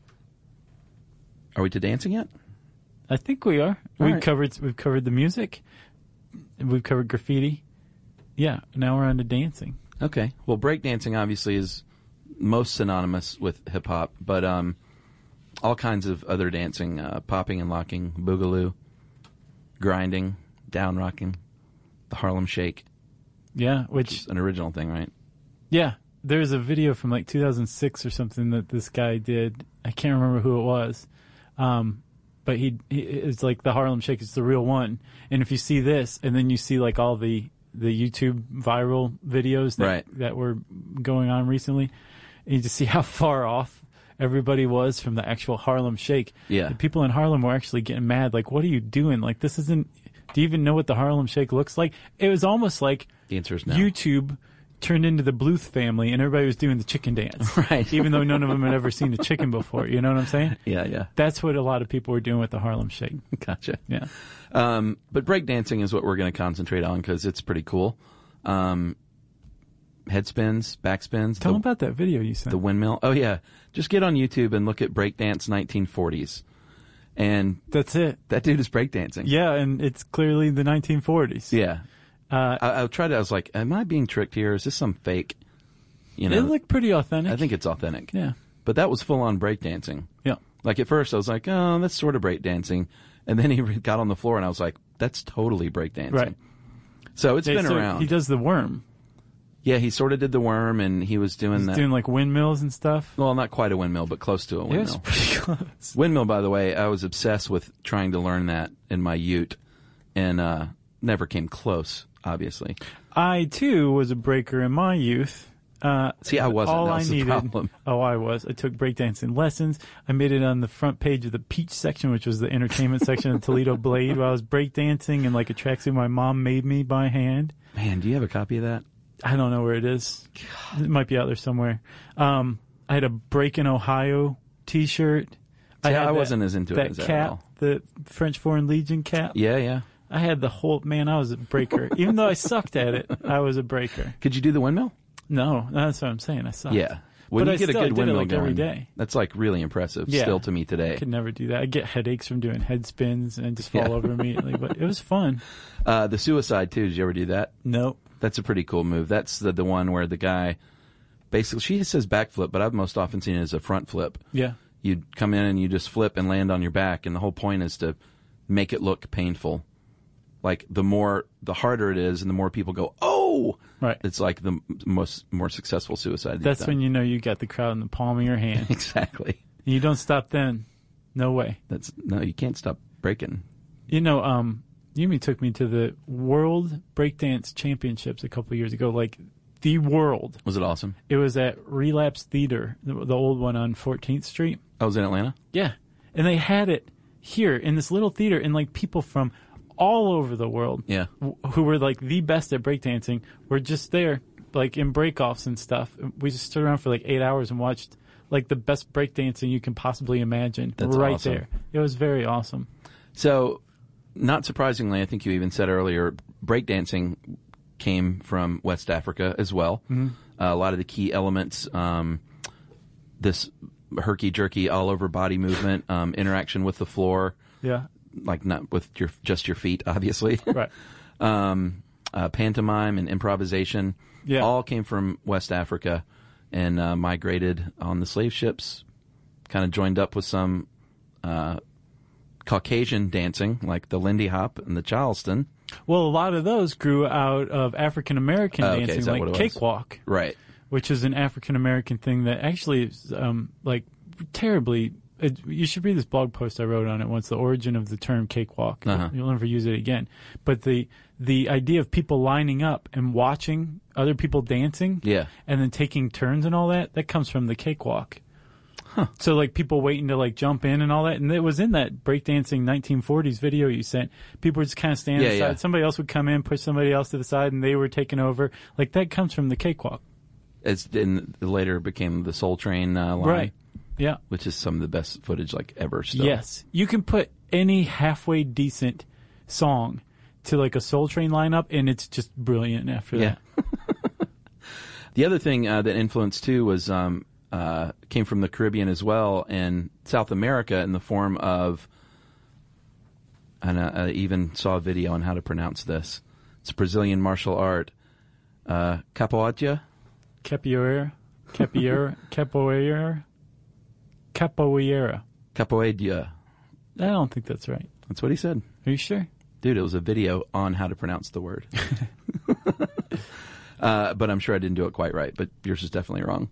we to dancing yet? I think we are. We've covered the music. We've covered graffiti. Yeah, now we're on to dancing. Okay. Well, breakdancing obviously is most synonymous with hip-hop, but all kinds of other dancing, popping and locking, boogaloo, grinding, down rocking, the Harlem Shake. Yeah, which is an original thing, right? Yeah. There's a video from like 2006 or something that this guy did. I can't remember who it was. But he it's like the Harlem Shake is the real one. And if you see this, and then you see like all the YouTube viral videos that were going on recently, and you just see how far off everybody was from the actual Harlem Shake. Yeah. The people in Harlem were actually getting mad. Like, what are you doing? Like, this isn't... Do you even know what the Harlem Shake looks like? It was almost like the answer is no. YouTube turned into the Bluth family, and everybody was doing the chicken dance. Right. Even though none of them had ever seen a chicken before. You know what I'm saying? Yeah, yeah. That's what a lot of people were doing with the Harlem Shake. Gotcha. Yeah. But breakdancing is what we're going to concentrate on because it's pretty cool. Head spins, backspins. Tell them about that video you sent. The windmill. Oh, yeah. Just get on YouTube and look at breakdance 1940s. And that's it. That dude is breakdancing. Yeah, and it's clearly the 1940s. Yeah. I tried to, I was like, am I being tricked here? Is this some fake? It looked pretty authentic. I think it's authentic. Yeah. But that was full on breakdancing. Yeah. Like at first I was like, oh, that's sort of breakdancing. And then he got on the floor and I was like, that's totally breakdancing. Right. So it's been around. He does the worm. Yeah, he sort of did the worm, and he was doing that. Doing like windmills and stuff. Well, not quite a windmill, but close to a windmill. It was pretty close. Windmill, by the way, I was obsessed with trying to learn that in my ute, and never came close, obviously. I, too, was a breaker in my youth. See, I wasn't. All that was I needed. The problem. Oh, I was. I took breakdancing lessons. I made it on the front page of the Peach section, which was the entertainment section of Toledo Blade, while I was breakdancing in like a tracksuit my mom made me by hand. Man, do you have a copy of that? I don't know where it is. God. It might be out there somewhere. I had a Break in Ohio T-shirt. See, I wasn't as into it as that that at cap, all. the French Foreign Legion cap. Yeah, yeah. I had the whole... Man, I was a breaker. Even though I sucked at it, I was a breaker. Could you do the windmill? No, that's what I'm saying. I sucked. Yeah. When but you get a good windmill like going, every day. That's like really impressive still to me today. I could never do that. I get headaches from doing head spins and just fall over immediately, but it was fun. The suicide, too. Did you ever do that? Nope. That's a pretty cool move. That's the one where the guy basically, she says backflip, but I've most often seen it as a front flip. Yeah. You come in and you just flip and land on your back, and the whole point is to make it look painful. Like the harder it is, and the more people go, oh, right. It's like the more successful suicide. That's when you know you got the crowd in the palm of your hand. Exactly. You don't stop then. No way. No, you can't stop breaking. You know, Yumi took me to the World Breakdance Championships a couple of years ago. Like the world. Was it awesome? It was at Relapse Theater, the old one on 14th Street. Oh, it was in Atlanta? Yeah. And they had it here in this little theater, and like people from all over the world who were like the best at breakdancing were just there, like in break-offs and stuff. We just stood around for like 8 hours and watched like the best breakdancing you can possibly imagine. That's right awesome. there. It was very awesome. So, not surprisingly, I think you even said earlier, breakdancing came from West Africa as well. Mm-hmm. A lot of the key elements, this herky-jerky all-over body movement, interaction with the floor. Yeah. Like not with just your feet, obviously. Right. Pantomime and improvisation. Yeah. All came from West Africa and migrated on the slave ships, kind of joined up with some Caucasian dancing, like the Lindy Hop and the Charleston. Well, a lot of those grew out of African American dancing, like cakewalk. Right. Which is an African American thing that actually is like terribly. You should read this blog post I wrote on it once, the origin of the term cakewalk. Uh-huh. You'll never use it again. But the idea of people lining up and watching other people dancing and then taking turns and all that comes from the cakewalk. Huh. So like people waiting to like jump in and all that. And it was in that breakdancing 1940s video you sent. People were just kind of standing aside. Yeah. Somebody else would come in, push somebody else to the side, and they were taking over. Like that comes from the cakewalk. Later became the Soul Train line. Right. Yeah. Which is some of the best footage like ever still. Yes. You can put any halfway decent song to like a Soul Train lineup and it's just brilliant after that. The other thing that influenced too was came from the Caribbean as well and South America in the form of, and I even saw a video on how to pronounce this. It's a Brazilian martial art. Capoeira? Capoeira. Capoeira. I don't think that's right. That's what he said. Are you sure? Dude, it was a video on how to pronounce the word. But I'm sure I didn't do it quite right, but yours is definitely wrong.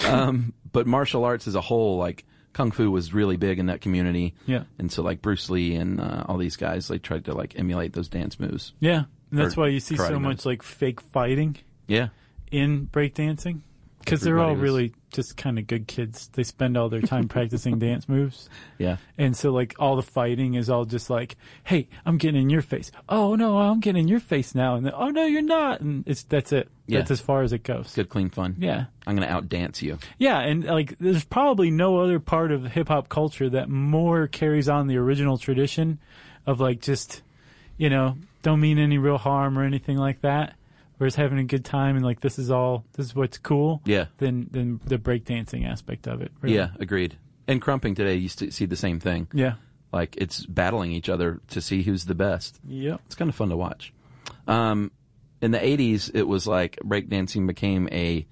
But martial arts as a whole, like Kung Fu was really big in that community. Yeah. And so like Bruce Lee and all these guys, they tried to like emulate those dance moves. Yeah. And that's why you see so moves. much like fake fighting. Yeah. In breakdancing. Because they're all really just kind of good kids. They spend all their time practicing dance moves. Yeah. And so, like, all the fighting is all just like, hey, I'm getting in your face. Oh, no, I'm getting in your face now. And then, oh, no, you're not. And that's it. Yeah. That's as far as it goes. Good, clean fun. Yeah. I'm going to outdance you. Yeah. And, like, there's probably no other part of hip-hop culture that more carries on the original tradition of, like, just, you know, don't mean any real harm or anything like that. Whereas having a good time and like this is what's cool. Yeah. Than the breakdancing aspect of it. Really. Yeah, agreed. And crumping today, you see the same thing. Yeah. Like it's battling each other to see who's the best. Yep. It's kind of fun to watch. In the 80s, it was like breakdancing became a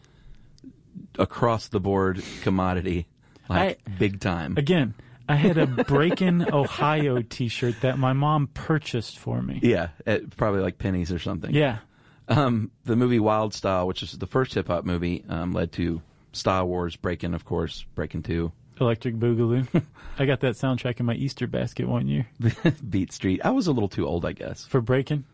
across the board commodity, like big time. Again, I had a Breakin' Ohio T-shirt that my mom purchased for me. Yeah, at probably like pennies or something. Yeah. The movie Wild Style, which is the first hip hop movie, led to Style Wars, Breakin', of course, Breakin' 2. Electric Boogaloo. I got that soundtrack in my Easter basket one year. Beat Street. I was a little too old, I guess. For Breakin'?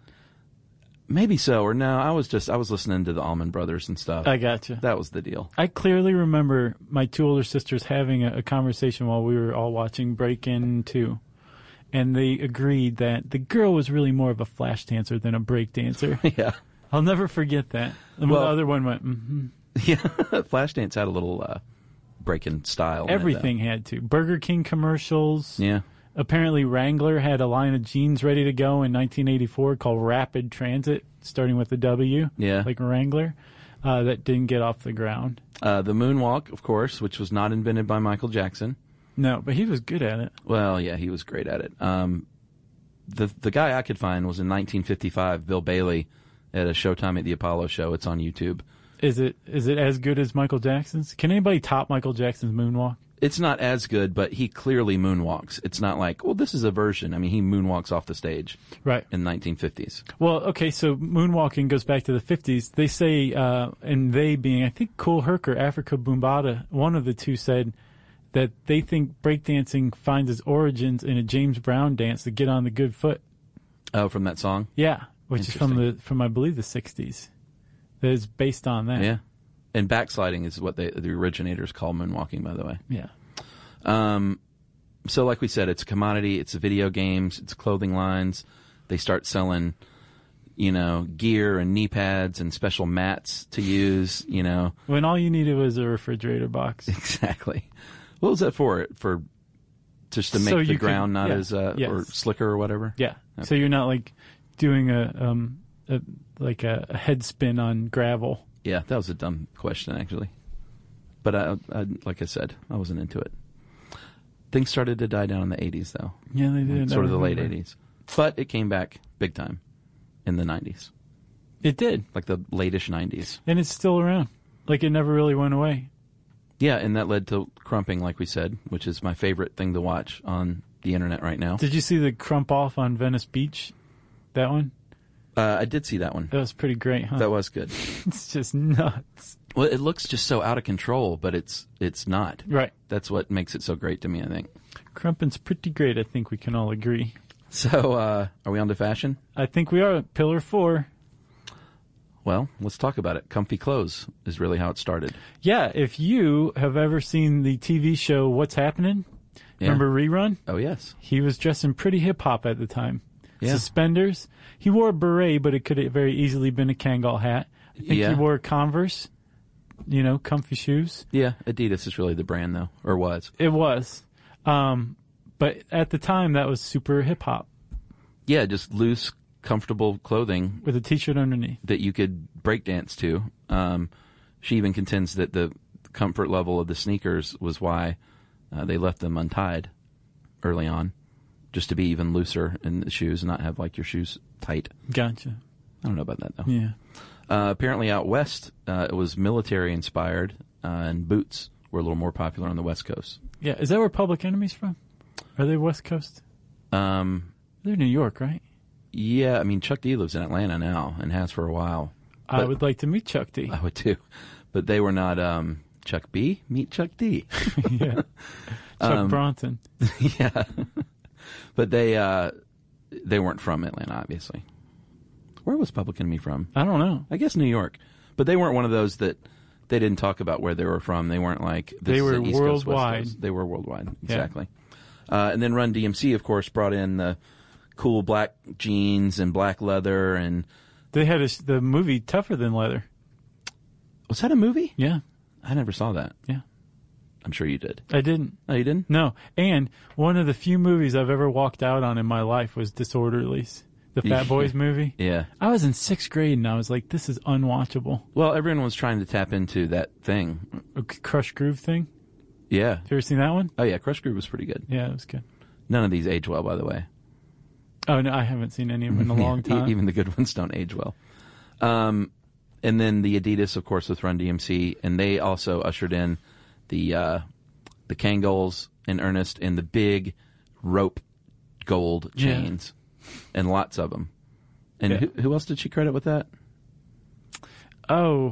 Maybe so, or no, I was listening to the Allman Brothers and stuff. I gotcha. That was the deal. I clearly remember my two older sisters having a conversation while we were all watching Breakin' 2. And they agreed that the girl was really more of a flash dancer than a break dancer. Yeah. I'll never forget that. And the other one went, mm-hmm. Yeah, Flashdance had a little breaking style. Everything had to. Burger King commercials. Yeah. Apparently Wrangler had a line of jeans ready to go in 1984 called Rapid Transit, starting with the W. Yeah. Like Wrangler. That didn't get off the ground. The moonwalk, of course, which was not invented by Michael Jackson. No, but he was good at it. Well, yeah, he was great at it. The guy I could find was in 1955, Bill Bailey, at a Showtime at the Apollo show. It's on YouTube. Is it as good as Michael Jackson's? Can anybody top Michael Jackson's moonwalk? It's not as good, but he clearly moonwalks. It's not like, well, this is a version. I mean, he moonwalks off the stage. Right. In the 1950s. Well, okay, so moonwalking goes back to the 50s. They say, and they being, I think, Kool Herc or Africa Bambaataa, one of the two said that they think breakdancing finds its origins in a James Brown dance, to Get on the Good Foot. Oh, from that song? Yeah, which is from I believe, the 60s. That is based on that. Yeah. And backsliding is what the originators call moonwalking, by the way. Yeah. So like we said, it's a commodity. It's video games. It's clothing lines. They start selling, gear and knee pads and special mats to use, When all you needed was a refrigerator box. Exactly. What was that for? For just to make the ground not as or slicker or whatever? Yeah. Okay. So you're not like doing a head spin on gravel. Yeah, that was a dumb question, actually. But I, like I said, I wasn't into it. Things started to die down in the 80s, though. Yeah, they did. Sort of the late 80s. But it came back big time in the 90s. It did. Like the late-ish 90s. And it's still around. Like, it never really went away. Yeah, and that led to crumping, like we said, which is my favorite thing to watch on the internet right now. Did you see the crump off on Venice Beach? That one? I did see that one. That was pretty great, huh? That was good. It's just nuts. Well, it looks just so out of control, but it's not. Right. That's what makes it so great to me, I think. Crumping's pretty great, I think we can all agree. So, are we on to fashion? I think we are. Pillar 4. Well, let's talk about it. Comfy clothes is really how it started. Yeah, if you have ever seen the TV show What's Happening, remember Rerun? Oh, yes. He was dressing pretty hip-hop at the time. Yeah. Suspenders. He wore a beret, but it could have very easily been a Kangol hat. I think he wore Converse, comfy shoes. Yeah, Adidas is really the brand, though, or was. It was. But at the time, that was super hip-hop. Yeah, just loose, comfortable clothing. With a T-shirt underneath. That you could breakdance to. She even contends that the comfort level of the sneakers was why they left them untied early on. Just to be even looser in the shoes and not have, your shoes tight. Gotcha. I don't know about that, though. Yeah. Apparently out west, it was military-inspired, and boots were a little more popular on the West Coast. Yeah. Is that where Public Enemy's from? Are they West Coast? They're New York, right? Yeah. I mean, Chuck D lives in Atlanta now and has for a while. I would like to meet Chuck D. I would, too. But they were not Chuck B. Meet Chuck D. Yeah. Chuck Bronson. Yeah. But they weren't from Atlanta, obviously. Where was Public Enemy from? I don't know. I guess New York. But they weren't one of those that they didn't talk about where they were from. They weren't like they were East worldwide. Coast, West Coast. They were worldwide, exactly. Yeah. And then Run DMC, of course, brought in the cool black jeans and black leather, and they had the movie Tougher Than Leather. Was that a movie? Yeah, I never saw that. Yeah. I'm sure you did. I didn't. Oh, you didn't? No. And one of the few movies I've ever walked out on in my life was Disorderlies, the Fat Boys movie. Yeah. I was in 6th grade and I was like, this is unwatchable. Well, everyone was trying to tap into that thing. A Crush Groove thing? Yeah. Have you ever seen that one? Oh, yeah. Crush Groove was pretty good. Yeah, it was good. None of these age well, by the way. Oh, no, I haven't seen any of them in a long time. Even the good ones don't age well. And then the Adidas, of course, with Run DMC, and they also ushered in the Kangols in earnest and the big rope gold chains, and lots of them. And who else did she credit with that? Oh,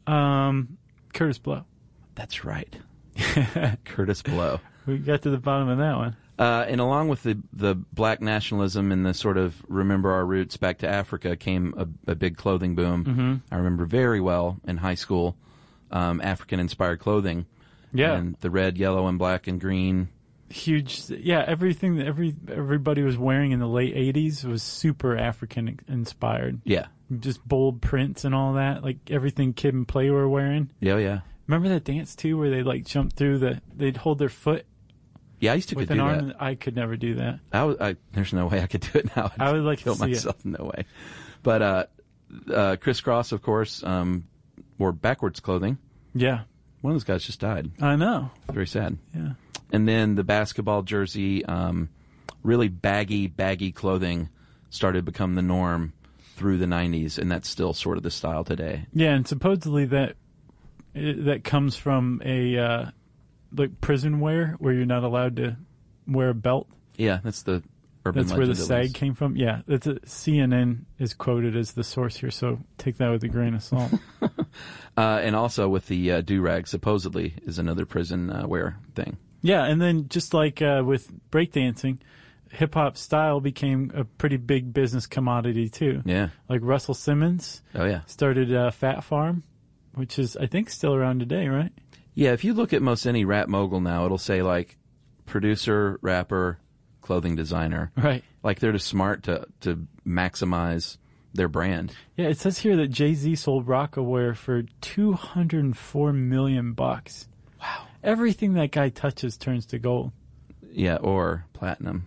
Curtis Blow. That's right. Curtis Blow. We got to the bottom of that one. And along with the black nationalism and the sort of remember our roots back to Africa came a big clothing boom. Mm-hmm. I remember very well in high school, African-inspired clothing. Yeah. And the red, yellow, and black and green. Huge. Yeah, everything that everybody was wearing in the late 80s was super African-inspired. Yeah. Just bold prints and all that. Like everything Kid and Play were wearing. Yeah, yeah. Remember that dance, too, where they jump through they'd hold their foot? Yeah, I used to with could an do arm. that. I could never do that. There's no way I could do it now. I would like to kill to see myself. No way. But Criss Cross, of course, wore backwards clothing. Yeah. One of those guys just died. I know. Very sad. Yeah. And then the basketball jersey, really baggy clothing started to become the norm through the 90s, and that's still sort of the style today. Yeah, and supposedly that comes from a like prison wear where you're not allowed to wear a belt. Yeah, that's the urban That's where the legend, sag came from. Yeah, CNN is quoted as the source here, so take that with a grain of salt. And also with the do-rag, supposedly, is another prison wear thing. Yeah, and then just like with breakdancing, hip-hop style became a pretty big business commodity, too. Yeah. Like Russell Simmons started Fat Farm, which is, I think, still around today, right? Yeah, if you look at most any rap mogul now, it'll say, like, producer, rapper, clothing designer. Right. Like, they're just smart to maximize their brand. Yeah, it says here that Jay-Z sold Rocawear for $204 million. Wow. Everything that guy touches turns to gold. Yeah, or platinum.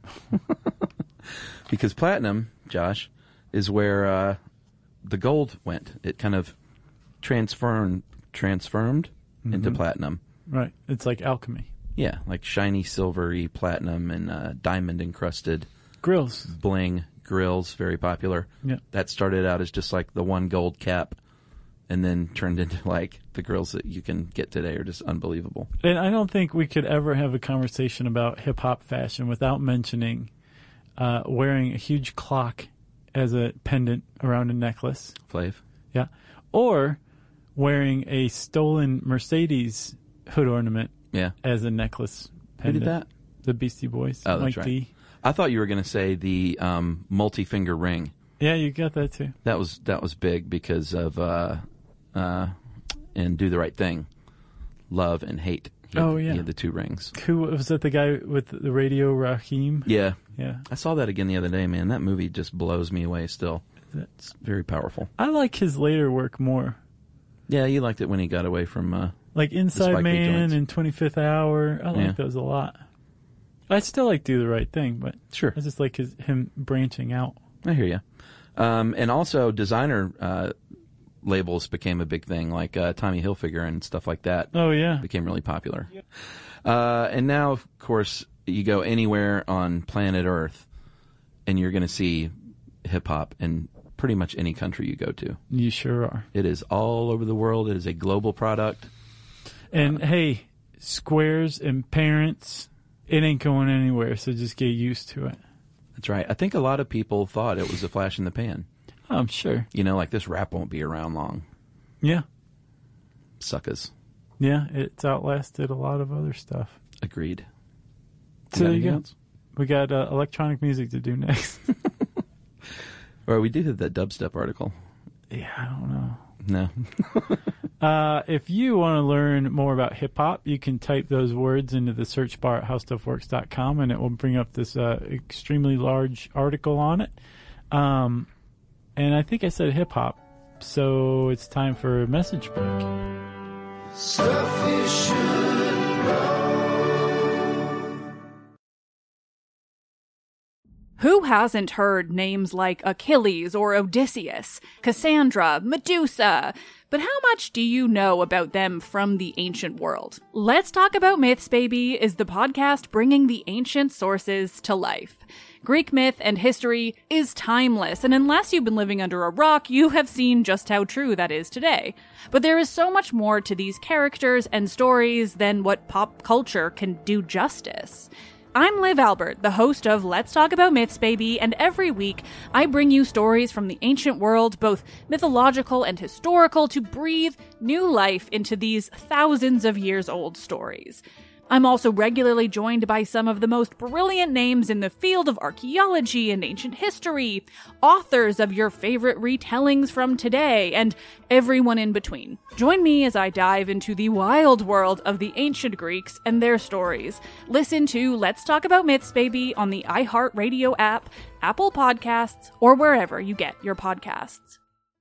Because platinum, Josh, is where the gold went. It kind of transformed into platinum. Right. It's like alchemy. Yeah, like shiny, silvery platinum and diamond-encrusted grills. Bling grills, very popular. Yeah. That started out as just like the one gold cap and then turned into like the grills that you can get today are just unbelievable. And I don't think we could ever have a conversation about hip-hop fashion without mentioning wearing a huge clock as a pendant around a necklace. Flav. Yeah. Or wearing a stolen Mercedes hood ornament as a necklace pendant. Who did that? The Beastie Boys. Oh, that's Mike right. D. I thought you were going to say the multi-finger ring. Yeah, you got that too. That was big because of and Do the Right Thing, Love and Hate. He had the two rings. Who was that? The guy with the radio, Raheem? Yeah. Yeah. I saw that again the other day, man. That movie just blows me away still. It's very powerful. I like his later work more. Yeah, you liked it when he got away from like Inside Man and 25th Hour. I like those a lot. I still like Do the Right Thing, but sure, I just like him branching out. I hear you. And also designer labels became a big thing, like Tommy Hilfiger and stuff like that. Oh, yeah. Became really popular. Yep. And now, of course, you go anywhere on planet Earth, and you're going to see hip-hop in pretty much any country you go to. You sure are. It is all over the world. It is a global product. And, hey, squares and parents, it ain't going anywhere, so just get used to it. That's right. I think a lot of people thought it was a flash in the pan. I'm sure. You know, like this rap won't be around long. Yeah. Suckers. Yeah, it's outlasted a lot of other stuff. Agreed. So there you go. We got electronic music to do next. Or we do have that dubstep article. Yeah, I don't know. No. If you want to learn more about hip-hop, you can type those words into the search bar at howstuffworks.com, and it will bring up this extremely large article on it. And I think I said hip-hop, so it's time for a message break. Stuff you should know. Who hasn't heard names like Achilles or Odysseus, Cassandra, Medusa? But how much do you know about them from the ancient world? Let's Talk About Myths, Baby is the podcast bringing the ancient sources to life. Greek myth and history is timeless, and unless you've been living under a rock, you have seen just how true that is today. But there is so much more to these characters and stories than what pop culture can do justice. I'm Liv Albert, the host of Let's Talk About Myths, Baby, and every week I bring you stories from the ancient world, both mythological and historical, to breathe new life into these thousands of years old stories. I'm also regularly joined by some of the most brilliant names in the field of archaeology and ancient history, authors of your favorite retellings from today, and everyone in between. Join me as I dive into the wild world of the ancient Greeks and their stories. Listen to Let's Talk About Myths, Baby on the iHeartRadio app, Apple Podcasts, or wherever you get your podcasts.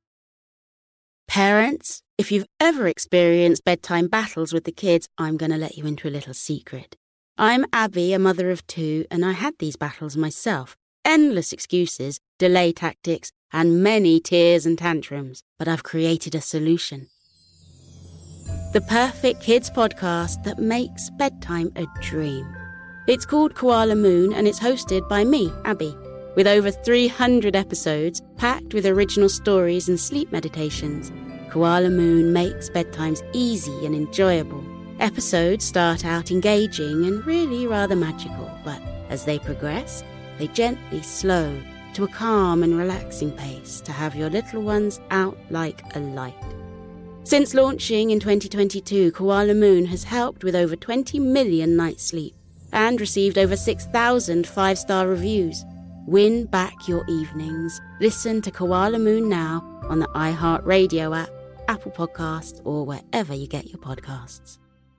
Parents, if you've ever experienced bedtime battles with the kids, I'm going to let you into a little secret. I'm Abby, a mother of 2, and I had these battles myself. Endless excuses, delay tactics, and many tears and tantrums. But I've created a solution. The perfect kids podcast that makes bedtime a dream. It's called Koala Moon, and it's hosted by me, Abby. With over 300 episodes packed with original stories and sleep meditations, Koala Moon makes bedtimes easy and enjoyable. Episodes start out engaging and really rather magical, but as they progress, they gently slow to a calm and relaxing pace to have your little ones out like a light. Since launching in 2022, Koala Moon has helped with over 20 million nights' sleep and received over 6,000 5-star reviews. Win back your evenings. Listen to Koala Moon now on the iHeartRadio app, Apple Podcasts, or wherever you get your podcasts.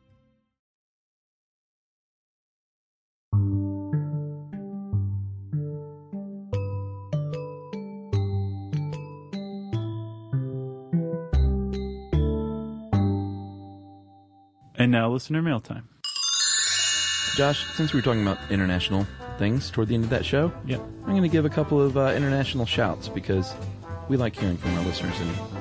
And now listener mail time. Josh, since we were talking about international things toward the end of that show, yeah, I'm going to give a couple of international shouts because we like hearing from our listeners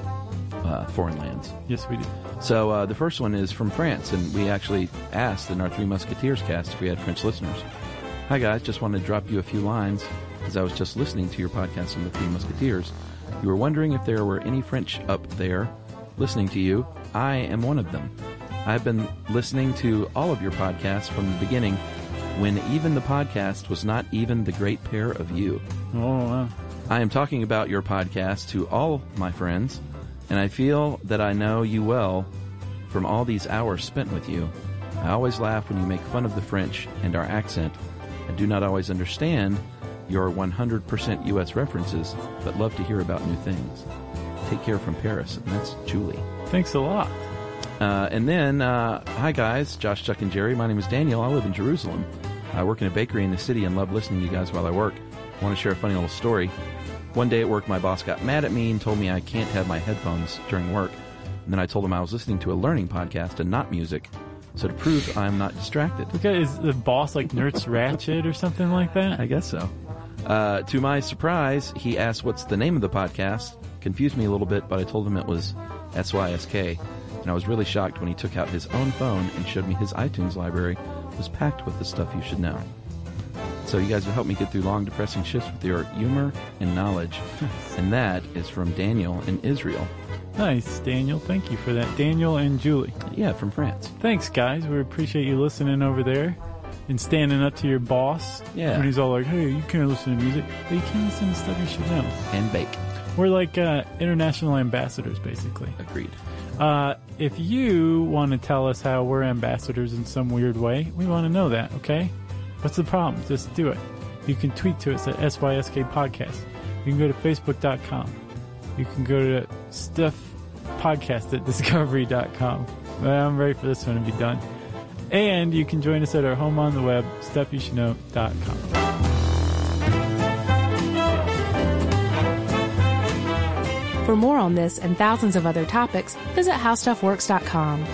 in foreign lands. Yes, we do. So the first one is from France, and we actually asked in our Three Musketeers cast if we had French listeners. Hi guys, just wanted to drop you a few lines as I was just listening to your podcast on the Three Musketeers. You were wondering if there were any French up there listening to you. I am one of them. I've been listening to all of your podcasts from the beginning when even the podcast was not even the great pair of you. Oh, wow. I am talking about your podcast to all my friends, and I feel that I know you well from all these hours spent with you. I always laugh when you make fun of the French and our accent. I do not always understand your 100% U.S. references, but love to hear about new things. Take care from Paris, and that's Julie. Thanks a lot. And then, hi guys, Josh, Chuck, and Jerry. My name is Daniel. I live in Jerusalem. I work in a bakery in the city and love listening to you guys while I work. I want to share a funny little story. One day at work, my boss got mad at me and told me I can't have my headphones during work. And then I told him I was listening to a learning podcast and not music. So to prove I'm not distracted. Okay, is the boss like Nurse Ratched or something like that? I guess so. To my surprise, he asked what's the name of the podcast. Confused me a little bit, but I told him it was SYSK. And I was really shocked when he took out his own phone and showed me his iTunes library was packed with the stuff you should know. So you guys have helped me get through long, depressing shifts with your humor and knowledge. And that is from Daniel in Israel. Nice, Daniel. Thank you for that. Daniel and Julie. Yeah, from France. Thanks, guys. We appreciate you listening over there and standing up to your boss. Yeah. When he's all like, hey, you can't listen to music. But you can listen to stuff you should know. And bake. We're like international ambassadors, basically. Agreed. If you want to tell us how we're ambassadors in some weird way, we want to know that, okay? What's the problem? Just do it. You can tweet to us at SYSK Podcast. You can go to Facebook.com. You can go to StuffPodcast@discovery.com. I'm ready for this one to be done. And you can join us at our home on the web, StuffYouShouldKnow.com. For more on this and thousands of other topics, visit HowStuffWorks.com.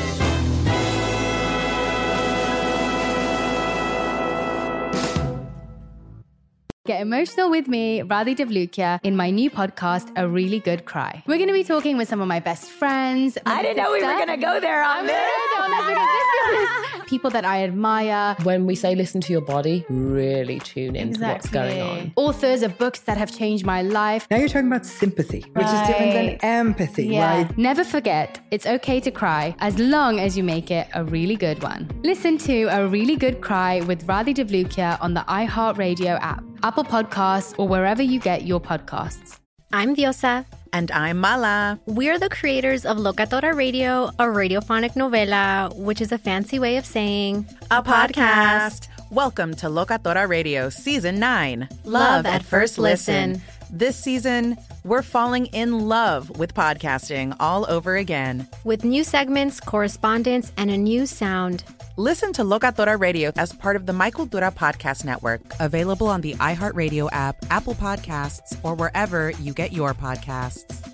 Get emotional with me, Radhi Devlukia, in my new podcast, A Really Good Cry. We're going to be talking with some of my best friends. I didn't know we were going to go there on this. People that I admire. When we say listen to your body, really tune into what's going on. Authors of books that have changed my life. Now you're talking about sympathy, which is different than empathy, right? Never forget, it's okay to cry as long as you make it a really good one. Listen to A Really Good Cry with Radhi Devlukia on the iHeartRadio app, Apple Podcasts, or wherever you get your podcasts. I'm Diosa. And I'm Mala. We're the creators of Locatora Radio, a radiophonic novela, which is a fancy way of saying a podcast. Welcome to Locatora Radio Season 9. Love at First Listen. This season, we're falling in love with podcasting all over again. With new segments, correspondence, and a new sound. Listen to Locatora Radio as part of the My Cultura Podcast Network. Available on the iHeartRadio app, Apple Podcasts, or wherever you get your podcasts.